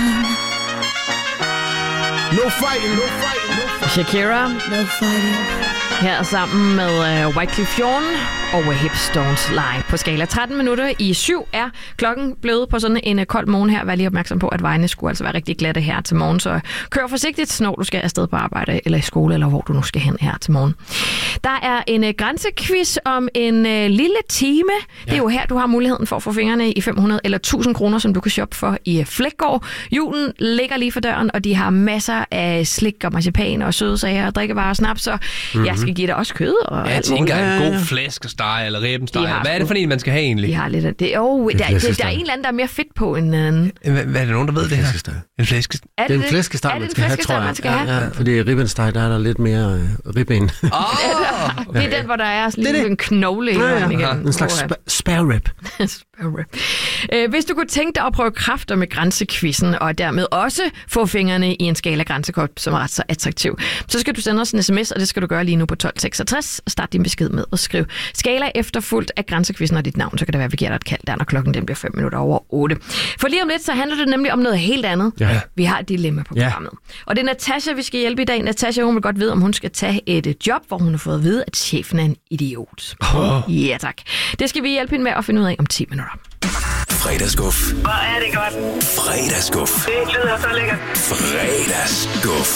No fighting, no fighting, no fighting. Shakira. No fighting. Her sammen med uh, Wyclef Jean og Hips Don't Lie på skala. tretten minutter i syv er klokken blevet på sådan en uh, kold morgen her. Vær lige opmærksom på, at vejene skulle altså være rigtig glatte her til morgen. Så kør forsigtigt, når du skal afsted på arbejde eller i skole, eller hvor du nu skal hen her til morgen. Der er en uh, grænsequiz om en uh, lille time. Ja. Det er jo her, du har muligheden for at få fingrene i fem hundrede eller tusind kroner, som du kan shoppe for i uh, Flækgaard. Julen ligger lige for døren, og de har masser af slik og marcipan og søde sager og drikkevarer og snaps, så mm-hmm. jeg skal give dig også kød og jeg alt tænker muligt. en god flæskesteg eller ribbensteg. De Hvad er det for en, man skal have egentlig? De har lidt af det. Oh, der, der, der er en eller anden, der er mere fedt på end anden. Hvad, hvad er det nogen, der ved det her? En flæskesteg. Er Det er en flæskesteg, man skal have, tror jeg. Man skal ja, have? ja, fordi ribbensteg, der er der lidt mere øh, ribben. Oh, okay. Det er den, hvor der er sådan det er en knogle i ja, ja. igen. En slags sp- spare rib. Uh, hvis du kunne tænke dig at prøve kræfter med grænsekvisten, og dermed også få fingrene i en skala grænsekort, som er ret så attraktiv, så skal du sende os en sms, og det skal du gøre lige nu på tolv seksogtres. Start din besked med at skrive skala efterfulgt af grænsekvisten og dit navn, så kan det være, at vi giver dig et kald der, når klokken den bliver fem minutter over otte. For lige om lidt, så handler det nemlig om noget helt andet. Ja. Vi har et dilemma på programmet. Ja. Og det er Natasha, vi skal hjælpe i dag. Natasha, hun vil godt vide, om hun skal tage et job, hvor hun har fået at vide, at chefen er en idiot. Oh. Ja, tak. Det skal vi hjælpe hende med at finde ud af om ti minutter. Fredagsguf. Hvor er det godt. Fredagsguf. Det lyder så lækkert. Fredagsguf.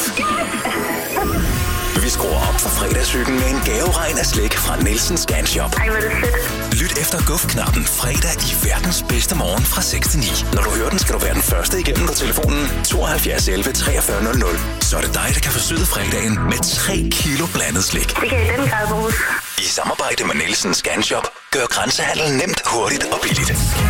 Vi skruer op for fredagshyggen med en gaveregn af slik fra Nielsens Scanshop. Ej, hvor er det fedt. Lyt efter guf-knappen fredag i verdens bedste morgen fra seks til ni. Når du hører den, skal du være den første igennem på telefonen tooghalvfjerds elleve treogfyrre nul nul. Så er det dig, der kan forsøde fredagen med tre kilo blandet slik. Det kan i den grad bruges. I samarbejde med Nielsens Scanshop gør grænsehandel nemt, hurtigt og billigt.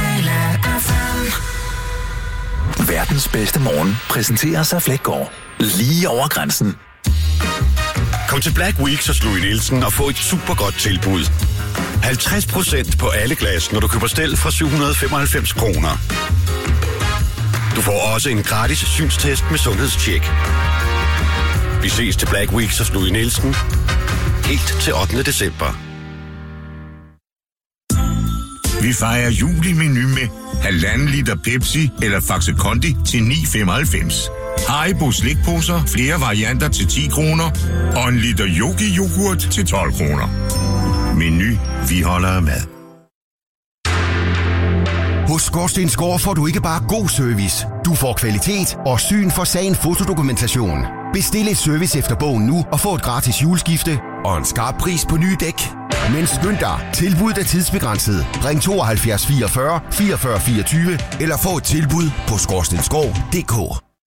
Verdens bedste morgen præsenterer sig Flækgaard. Lige over grænsen. Kom til Black Week hos Louis Nielsen og få et super godt tilbud. halvtreds procent på alle glas, når du køber stel fra syv hundrede femoghalvfems kroner. Du får også en gratis synstest med sundhedstjek. Vi ses til Black Week hos Louis Nielsen. Helt til ottende december. Vi fejrer jul i Meny med halvanden liter Pepsi eller Faxe Kondi til ni femoghalvfems. Haribo slikposer, flere varianter til ti kroner, og en liter Yogi yoghurt til tolv kroner. Meny, vi holder af mad. Hos Skorstensgård får du ikke bare god service, du får kvalitet og syn for sagen fotodokumentation. Bestil et service efter bogen nu og få et gratis juleskifte og en skarp pris på nye dæk. Men skynd dig, tilbuddet er tidsbegrænset. Ring tooghalvfjerds fireogfyrre fireogfyrre fireogtyve eller få et tilbud på skorstensgård punktum d k.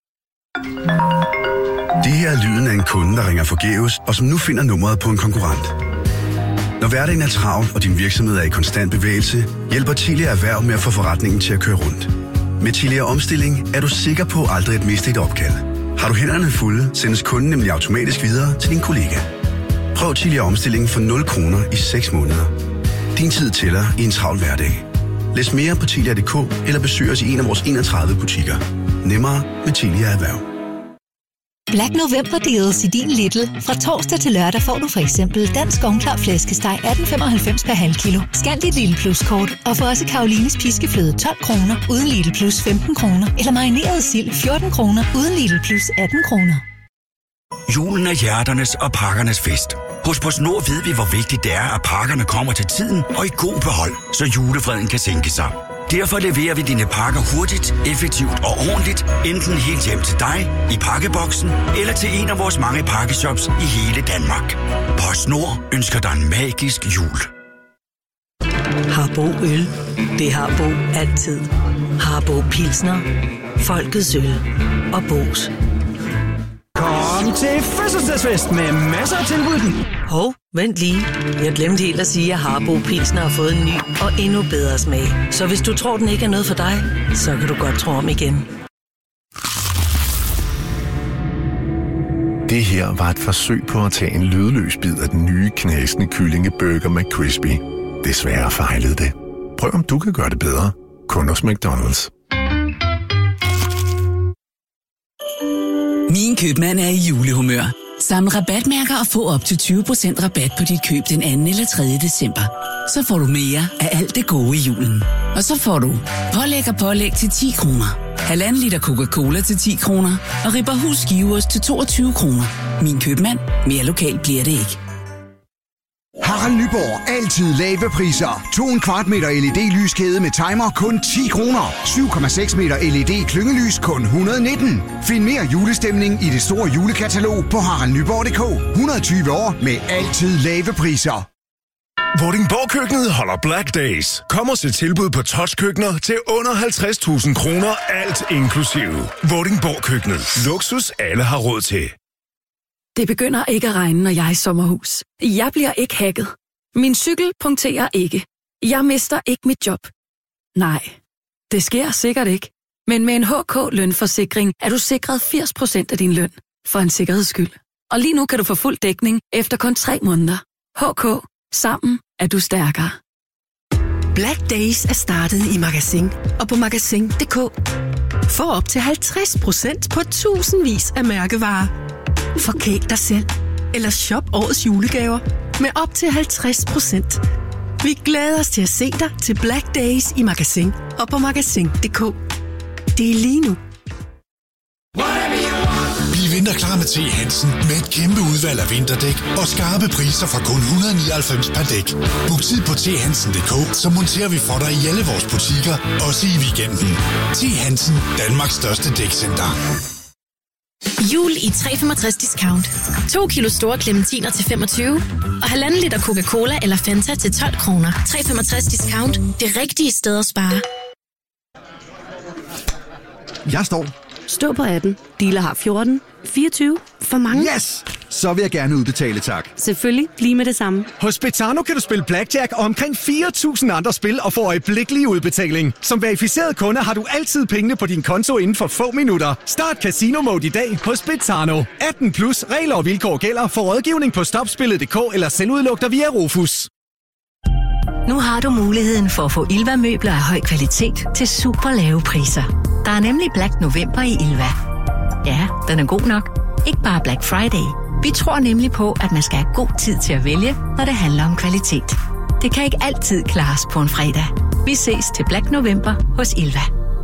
Det her er lyden af en kunde, der ringer forgæves, og som nu finder nummeret på en konkurrent. Når hverdagen er travl, og din virksomhed er i konstant bevægelse, hjælper Tilia Erhverv med at få forretningen til at køre rundt. Med Tilia Omstilling er du sikker på aldrig at miste et opkald. Har du hænderne fulde, sendes kunden nemlig automatisk videre til din kollega. Prøv Tilia Omstilling for nul kroner i seks måneder. Din tid tæller i en travl hverdag. Læs mere på tilia punktum d k eller besøg os i en af vores enogtredive butikker. Nemmere med Tilia Erhverv. Black November deals i din Lidl. Fra torsdag til lørdag får du for eksempel dansk ovnklar flæskesteg atten femoghalvfems per halv kilo. Scan dit Lidl Plus-kort og få også Karolines piskefløde tolv kroner uden Lidl Plus femten kroner. Eller marineret sild fjorten kroner uden Lidl Plus atten kroner. Julen er hjerternes og pakkernes fest. Hos PostNord ved vi, hvor vigtigt det er, at pakkerne kommer til tiden og i god behold, så julefreden kan sænke sig. Derfor leverer vi dine pakker hurtigt, effektivt og ordentligt, enten helt hjem til dig, i pakkeboksen, eller til en af vores mange pakkeshops i hele Danmark. PostNord ønsker dig en magisk jul. Harbo Øl. Det har Bo altid. Harbo Pilsner. Folkets øl. Og Bo's. Kom til fødselsdagsfest med masser af tilbud. Hov, vent lige. Jeg glemte helt at sige, at Harbo Pilsner har fået en ny og endnu bedre smag. Så hvis du tror, den ikke er noget for dig, så kan du godt tro om igen. Det her var et forsøg på at tage en lydløs bid af den nye knasende kyllingeburger McCrispy. Desværre fejlede det. Prøv om du kan gøre det bedre. Kun hos McDonald's. Min købmand er i julehumør. Samle rabatmærker og få op til tyve procent rabat på dit køb den anden eller tredje december. Så får du mere af alt det gode i julen. Og så får du pålæg og pålæg til ti kroner. Halvanden liter Coca-Cola til ti kroner. Og Ribberhus skiveost til toogtyve kroner. Min købmand. Mere lokal bliver det ikke. Harald Nyborg. Altid lave priser. To en kvart meter L E D-lyskæde med timer kun ti kroner. syv komma seks meter L E D klyngelys kun et hundrede og nitten. Find mere julestemning i det store julekatalog på harald nyborg punktum d k. et hundrede og tyve år med altid lave priser. Vordingborg-køkkenet holder Black Days. Kom og se tilbud på touchkøkkener til under halvtreds tusind kroner, alt inklusive. Vordingborg-køkkenet. Luksus alle har råd til. Det begynder ikke at regne, når jeg er i sommerhus. Jeg bliver ikke hacket. Min cykel punkterer ikke. Jeg mister ikke mit job. Nej, det sker sikkert ikke. Men med en H K-lønforsikring er du sikret firs procent af din løn. For en sikkerheds skyld. Og lige nu kan du få fuld dækning efter kun tre måneder. H K. Sammen er du stærkere. Black Days er startet i Magasin og på magasin punktum d k. Få op til halvtreds procent på tusindvis af mærkevarer. Forkæl dig selv eller shop årets julegaver med op til halvtreds procent. Vi glæder os til at se dig til Black Days i Magasin og på magasin punktum d k. Det er lige nu. Bliv vinterklar med T. Hansen med et kæmpe udvalg af vinterdæk og skarpe priser fra kun et hundrede og nioghalvfems per dæk. Book tid på t hansen punktum d k, så monterer vi for dig i alle vores butikker, også i weekenden. T. Hansen, Danmarks største dækcenter. Jul i tre komma femogtres discount. To kilo store clementiner til femogtyve og halvanden liter Coca-Cola eller Fanta til tolv kroner. tre komma femogtres discount. Det rigtige sted at spare. Jeg står. Stå på atten. Dealer har fjorten. fireogtyve. For mange. Yes! Så vil jeg gerne udbetale, tak. Selvfølgelig. Lige med det samme. Hos Betano kan du spille blackjack og omkring fire tusind andre spil og få øjeblikkelig udbetaling. Som verificeret kunde har du altid pengene på din konto inden for få minutter. Start Casino Mode i dag hos Betano. atten plus. Regler og vilkår gælder. For rådgivning på stopspillet punktum d k eller selvudluk dig via Rufus. Nu har du muligheden for at få Ilva-møbler af høj kvalitet til super lave priser. Der er nemlig Black November i Ilva. Ja, den er god nok. Ikke bare Black Friday. Vi tror nemlig på, at man skal have god tid til at vælge, når det handler om kvalitet. Det kan ikke altid klares på en fredag. Vi ses til Black November hos Ilva.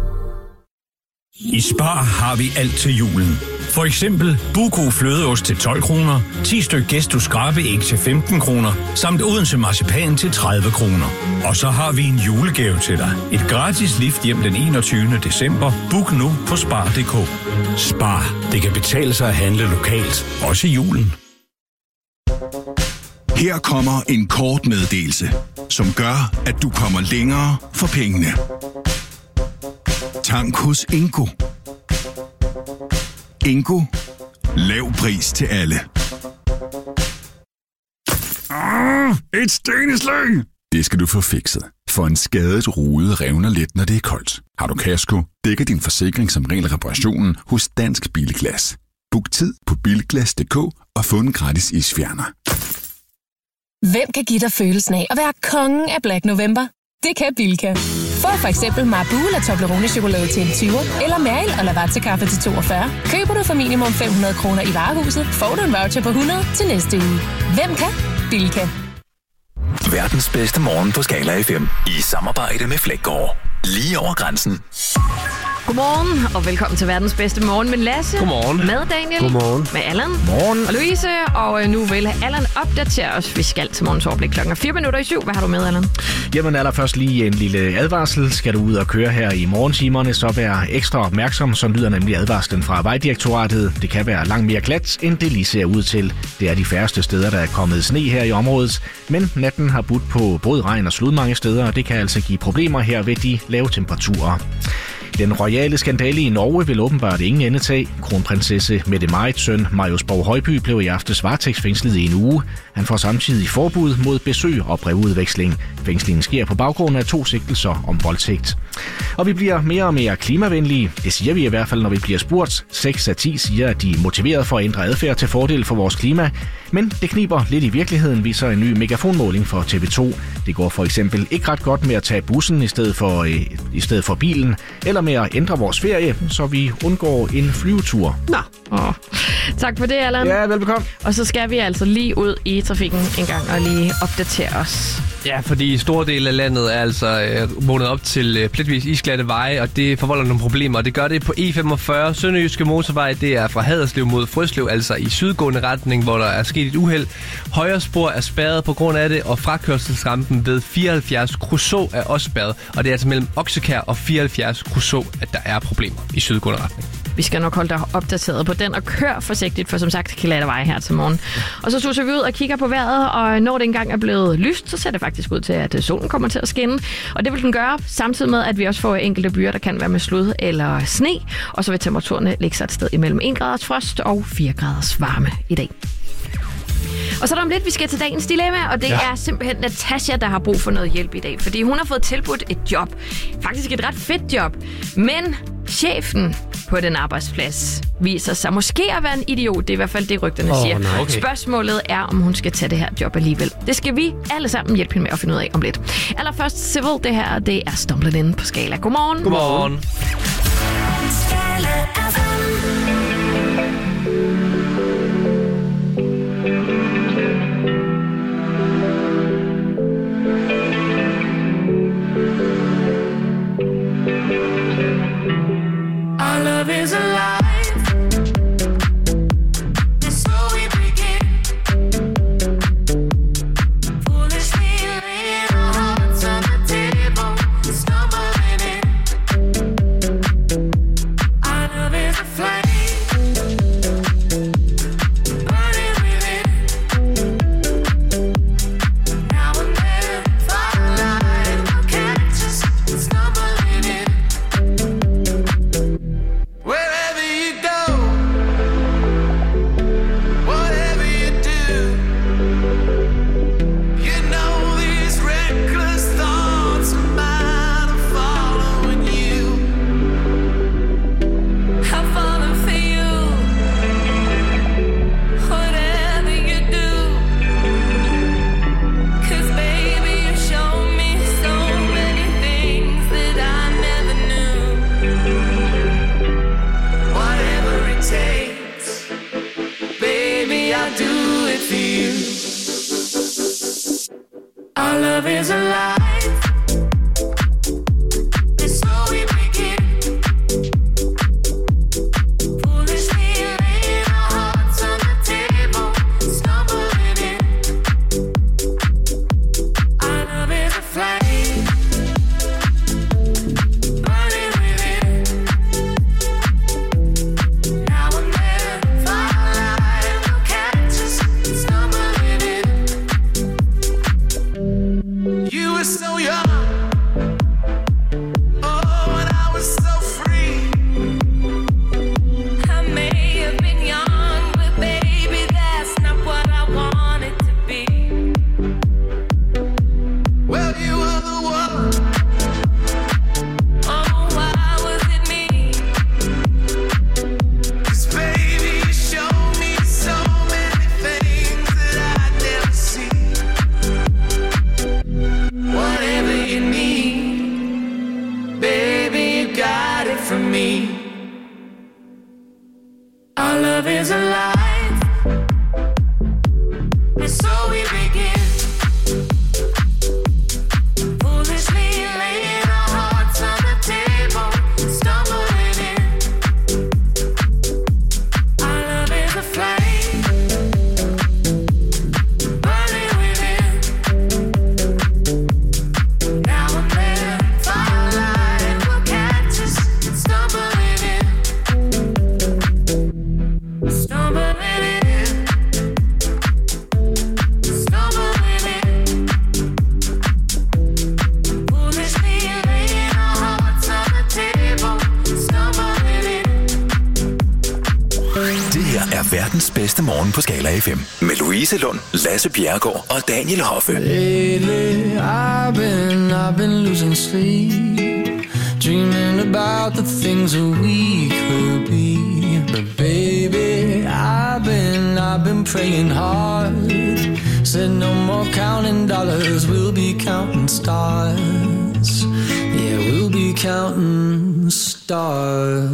I Spar har vi alt til julen. For eksempel Buko flødeost til tolv kroner, ti styk Gæsto skrabeæg til femten kroner, samt Odense marcipan til tredive kroner. Og så har vi en julegave til dig. Et gratis lift hjem den enogtyvende december. Book nu på spar punktum d k. Spar. Det kan betale sig at handle lokalt. Også i julen. Her kommer en kort meddelelse, som gør, at du kommer længere for pengene. Tank hos Ingo. Ingo. Lav pris til alle. Ah, et steneslæng! Det skal du få fikset. For en skadet rude revner let, når det er koldt. Har du kasko, dækker din forsikring som regel reparationen hos Dansk Bilglas. Book tid på bilglas punktum d k og få en gratis isfjerner. Hvem kan give dig følelsen af at være kongen af Black November? Det kan Bilka. Få for eksempel Marbula Toblerone chokolade til en tyver, eller Meril og Lavazza kaffe til toogfyrre. Køber du for minimum fem hundrede kroner i varehuset, får du en voucher på hundrede til næste uge. Hvem kan? Bilka. Verdens bedste morgen på Skala F M. I samarbejde med Flækgaard. Lige over grænsen. Godmorgen, og velkommen til verdens bedste morgen med Lasse. Godmorgen. Med Daniel. Godmorgen. Med Allan. Morgen. Og Louise. Og nu vil Allan opdatere os. Vi skal til morgens overblik klokken fire minutter i syv. Hvad har du med, Allan? Jamen allerførst lige en lille advarsel. Skal du ud og køre her i morgentimerne, så vær ekstra opmærksom. Så lyder nemlig advarslen fra Vejdirektoratet. Det kan være langt mere glat, end det lige ser ud til. Det er de færreste steder, der er kommet sne her i området. Men natten har budt på både regn og slud mange steder, og det kan altså give problemer her ved de lave temperaturer. Den royale skandale i Norge vil åbenbart ingen ende tage. Kronprinsesse Mette-Marits søn Marius Borg Højby blev i aftes varetægtsfængslet i en uge. Han får samtidig forbud mod besøg og brevudveksling. Fængslingen sker på baggrund af to sigtelser om voldtægt. Og vi bliver mere og mere klimavenlige. Det siger vi i hvert fald, når vi bliver spurgt. seks af ti siger, at de er motiveret for at ændre adfærd til fordel for vores klima. Men det kniber lidt i virkeligheden, viser en ny megafonmåling for T V to. Det går for eksempel ikke ret godt med at tage bussen i stedet for, øh, i stedet for bilen, eller med at ændre vores ferie, så vi undgår en flyvetur. Nå, oh. Tak for det, Allan. Ja, velbekomme. Og så skal vi altså lige ud i trafikken en gang og lige opdatere os. Ja, fordi store dele af landet er altså øh, vågnet op til øh, pletvis isglatte veje, og det forvolder nogle problemer. Og det gør det på E femogfyrre, Sønderjyske Motorvej. Det er fra Haderslev mod Frøslev, altså i sydgående retning, hvor der er sket et uheld. Højre spor er spærret på grund af det, og frakørselsrampen ved fireoghalvfjerds Kruså er også spærret. Og det er altså mellem Oksekær og fireoghalvfjerds Kruså, at der er problemer i sydgående retning. Vi skal nok holde dig opdateret på den, og kør forsigtigt, for som sagt, glatte veje her til morgen. Og så suser vi ud og kigger på vejret, og når det engang er blevet lyst, så ser det faktisk ud til, at solen kommer til at skinne. Og det vil den gøre, samtidig med, at vi også får enkelte byer, der kan være med slud eller sne. Og så vil temperaturerne ligge sig et sted imellem en graders frost og fire graders varme i dag. Og så er der om lidt, vi skal til dagens dilemma, og det ja. er simpelthen Natasha, der har brug for noget hjælp i dag. Fordi hun har fået tilbudt et job. Faktisk et ret fedt job. Men chefen på den arbejdsplads viser sig måske at være en idiot. Det er i hvert fald det, rygterne oh, siger. Nej, okay. Spørgsmålet er, om hun skal tage det her job alligevel. Det skal vi alle sammen hjælpe hende med at finde ud af om lidt. Allerførst Civil, det her, det er Stumbling In på Skala. Godmorgen. Godmorgen. Our love is alive. And so we begin. Foolishly laying our hearts on the table, stumbling in. Our love is a flame, burning within. Now and then, firelight will catch us, stumbling in. Wherever you go, whatever you do, you know these reckless thoughts of mine are following you. I'm falling for you, whatever you do. 'Cause baby, you show me so many things that I never knew. Whatever it takes, baby, I'll do it for you. Our love is alive, and so we begin. Foolishly laying our hearts on the table, stumbling in. Our love is a flame, burning within. Now and then, firelight will catch us, stumbling in. You were so young, oh, and I was so free. I may have been young, but baby, that's not what I wanted to be. Well, you were the one. Oh, why was it me? 'Cause baby, you showed me so many things that I'd never see. Whatever you need, baby, you got it from me. Our love is alive, and so we begin. Foolishly laying our hearts on the table, stumbling in. Our love is a flame, burning within. Now and then, firelight will catch us, stumbling in. Stumbling in. Stumbling in. Foolishly laying our hearts on the table, stumbling in. Det her er verdens bedste morgen på Skala F M. Med Louise Lund, Lasse Bjerregaard og Daniel Hoffe. Lately, I've been, I've been losing sleep, dreaming dreaming about the things that we could be. But baby, I've been, I've been praying hard. Said no more counting dollars, we'll be counting stars. Yeah, we'll be counting stars.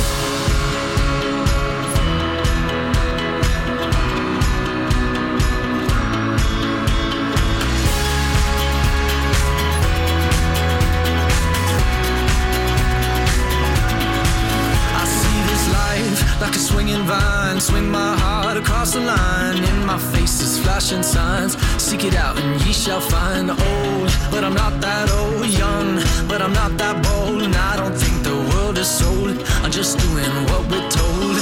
Like a swinging vine, swing my heart across the line. In my face is flashing signs. Seek it out and ye shall find. Old, but I'm not that old. Young, but I'm not that bold. And I don't think the world is sold. I'm just doing what we're told.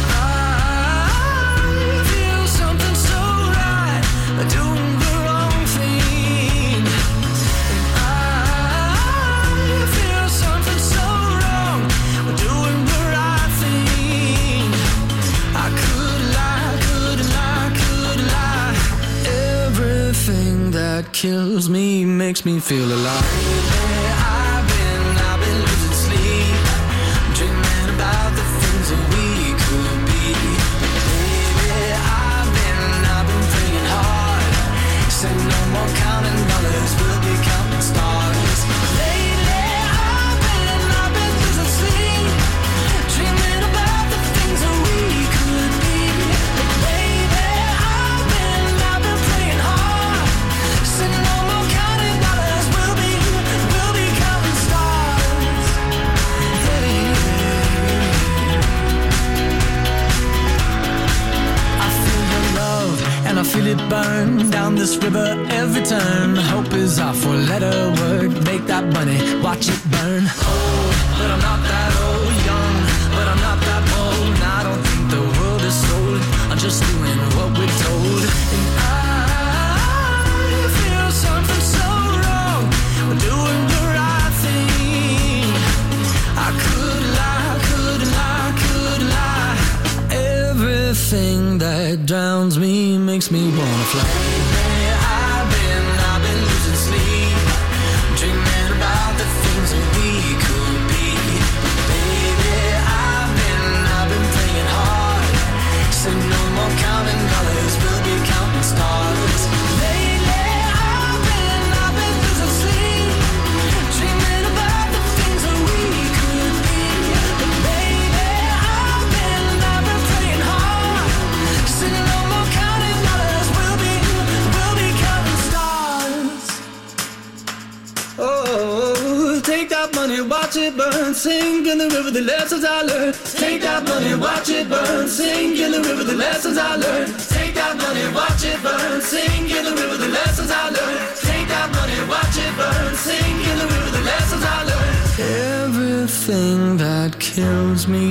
I feel something so right, doing the wrong thing. And I feel something so wrong, doing the right thing. I could lie, could lie, could lie. Everything that kills me makes me feel alive. I've been, I've been losing sleep, dreaming about the things that we could be. Baby, I've been, I've been praying hard. Said no more counting dollars, we'll be counting stars. Lately, I've been, I've been losing sleep, dreaming about the things that we could be. But baby, I've been, I've been praying hard. Said no more counting dollars, we'll be, we'll be counting stars. I feel your love and I feel it burn down this river every turn. Hope is our four-letter word. Make that money, watch it burn. Old, but I'm not that old. Young, but I'm not that bold. And I don't think the world is sold. I'm just doing what we're told. And I feel something so wrong. We're doing the right thing. I could lie, could lie, could lie. Everything that drowns me makes me wanna fly. I've been, I've been losing sleep, dreaming about the things that we could be. Baby, I've been, I've been praying hard. Said no more counting dollars, we'll be counting stars. Lately, I've been, I've been losing sleep, dreaming about the things that we could be. But baby, I've been, I've been praying hard. Said no more counting dollars, we'll be, we'll be counting stars. Oh, take that money, watch it burn, sink in the river, the lessons I learned. Take that money, watch it burn, sink in the river, the lessons I learned. Take that money, watch it burn, sink in the river, the lessons I learned. Take that money, watch it burn, sink in the river, the lessons I learned. Everything that kills me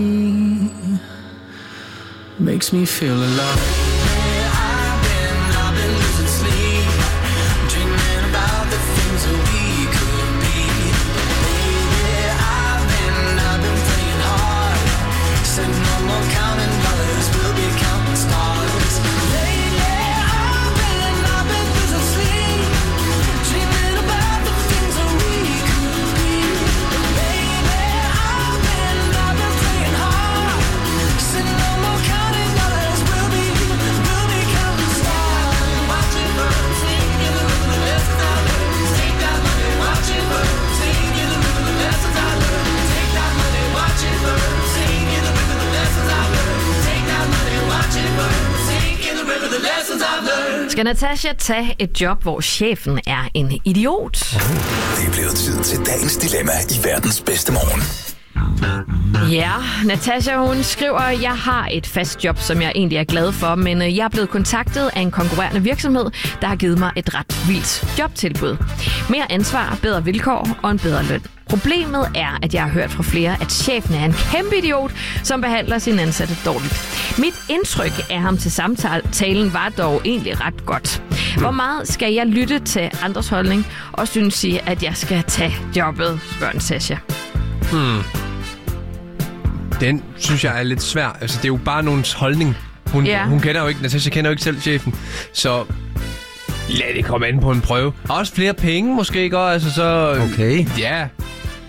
makes me feel alive. I've been, I've been losing sleep, dreaming about the things that we could be. Baby, I've been, I've been praying hard. Said no more counting dollars, we'll be counting stars. Lately, I've been, I've been losing sleep, dreaming about the things that we could be. Baby, I've been, I've been praying hard. Said no more counting dollars, we'll be, we'll be counting stars. Watch it burn, sing in the river, the lessons I learned. Take that money, watch it burn, sing in the river, the lessons I learned. Take that money, watch it burn, sing in the river, the lessons I learned. Take that money, watch it burn, sing in the river, the lessons I learned. Skal Natasha tage et job, hvor chefen er en idiot? Det er blevet tid til dagens dilemma i verdens bedste morgen. Ja, Natasha hun skriver, jeg har et fast job, som jeg egentlig er glad for, men jeg er blevet kontaktet af en konkurrerende virksomhed, der har givet mig et ret vildt jobtilbud. Mere ansvar, bedre vilkår og en bedre løn. Problemet er, at jeg har hørt fra flere, at chefen er en kæmpe idiot, som behandler sine ansatte dårligt. Mit indtryk af ham til samtalen var dog egentlig ret godt. Hvor meget skal jeg lytte til andres holdning, og synes I, at jeg skal tage jobbet, spørger Natasha. Hmm. Den synes jeg er lidt svær. Altså, det er jo bare nogens holdning. Hun, Ja. hun kender jo ikke, Natasha kender jo ikke selv chefen. Så lad det komme an på en prøve. Og også flere penge måske, ikke? Og altså, så... Okay. Ja.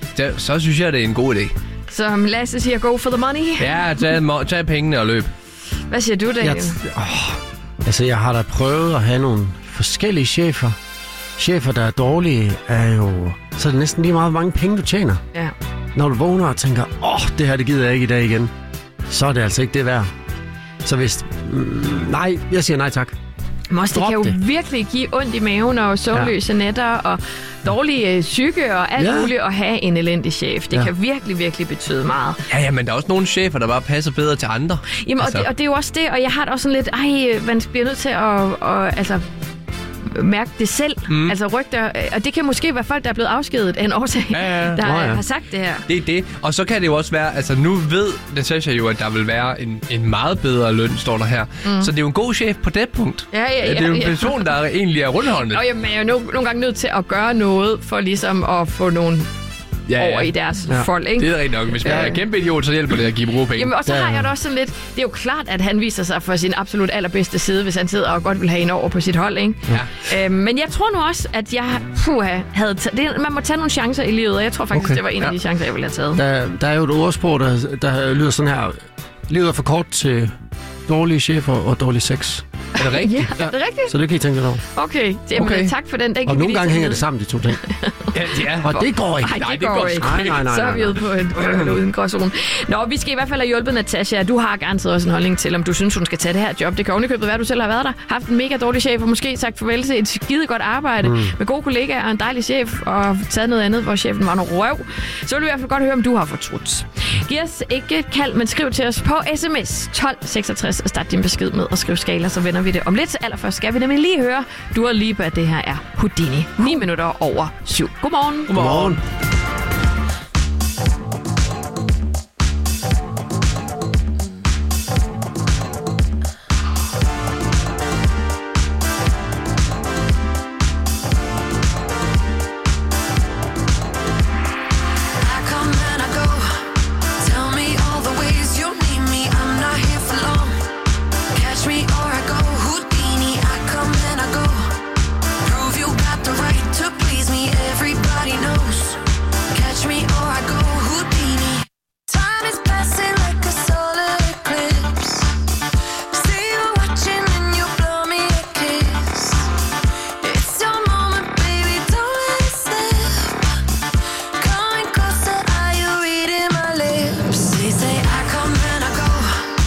der, så synes jeg, det er en god idé. Som Lasse siger, go for the money. Ja, tag, tag pengene og løb. Hvad siger du, Daniel? Jeg, åh, altså, jeg har da prøvet at have nogle forskellige chefer. Chefer, der er dårlige, er jo... Så er det næsten lige meget, hvor mange penge du tjener. Ja. Når du vågner og tænker, åh, oh, det her, det gider jeg ikke i dag igen. Så er det altså ikke det værd. Så hvis... Mm, nej, jeg siger nej tak. Men også, det kan jo det. virkelig give ondt i maven og søvnløse ja. nætter og dårlige øh, psyke og alt ja. muligt at have en elendig chef. Det ja. kan virkelig, virkelig betyde meget. Ja, ja, men der er også nogle chefer, der bare passer bedre til andre. Jamen, altså. og, det, og det er jo også det, og jeg har da også sådan lidt, ej, man bliver nødt til at... Og, altså, mærke det selv. Mm. Altså rygter, og det kan måske være folk, der er blevet afskediget af en årsag, ja, ja. der oh, ja. har sagt det her. Det er det. Og så kan det jo også være, altså nu ved Natasha jo, at der vil være en, en meget bedre løn, står der her. Mm. Så det er jo en god chef på det punkt. Ja, ja, ja. Det er jo en ja. person, der egentlig er rundhåndet. Og jamen, jeg er jo nogle, nogle gange nødt til at gøre noget, for ligesom at få nogle ja, ja. over i deres ja. folk, ikke? Det er rigtigt nok. Hvis man ja. er kæmpe idiot, så hjælper det at give bruge penge. Jamen, og så ja. har jeg det også sådan lidt... Det er jo klart, at han viser sig for sin absolut allerbedste side, hvis han sidder og godt vil have en over på sit hold, ikke? Ja. Øhm, men jeg tror nu også, at jeg puha, havde taget... Det, man må tage nogle chancer i livet, og jeg tror faktisk, okay. det var en ja. af de chancer, jeg ville have taget. Der, der er jo et ordsprog, der, der lyder sådan her. Livet er for kort til dårlige chefer og dårlig sex. Er det rigtigt? Ja, er det rigtigt? Så det kan I tænke lidt over. Okay, jamen, okay. tak for den. den og nogle gange hænger det sammen, de to ting. ja, ja. Og det går ikke. Nej, det, nej, det går, går ikke. Nej, nej, nej, så er vi ude på en, en uden gråzone. Nå, vi skal i hvert fald have hjulpet Natasha. Du har garanteret også en holdning til, om du synes, hun skal tage det her job. Det kan ovenikøbet være, du selv har været der. Haft en mega dårlig chef, og måske sagt farvel til et skide godt arbejde mm. med gode kollegaer og en dejlig chef, og taget noget andet, hvor chefen var noget røv. Så vil vi i hvert fald godt høre, om du har fortrudt. Giv os ikke et kald, men skriv til os på sms tolv seksogtres og start din besked med og skriv Skala, så vender vi det om lidt. Allerførst skal vi nemlig lige høre, du har lige på, at det her er Houdini. ni minutter over syv. Godmorgen. Godmorgen.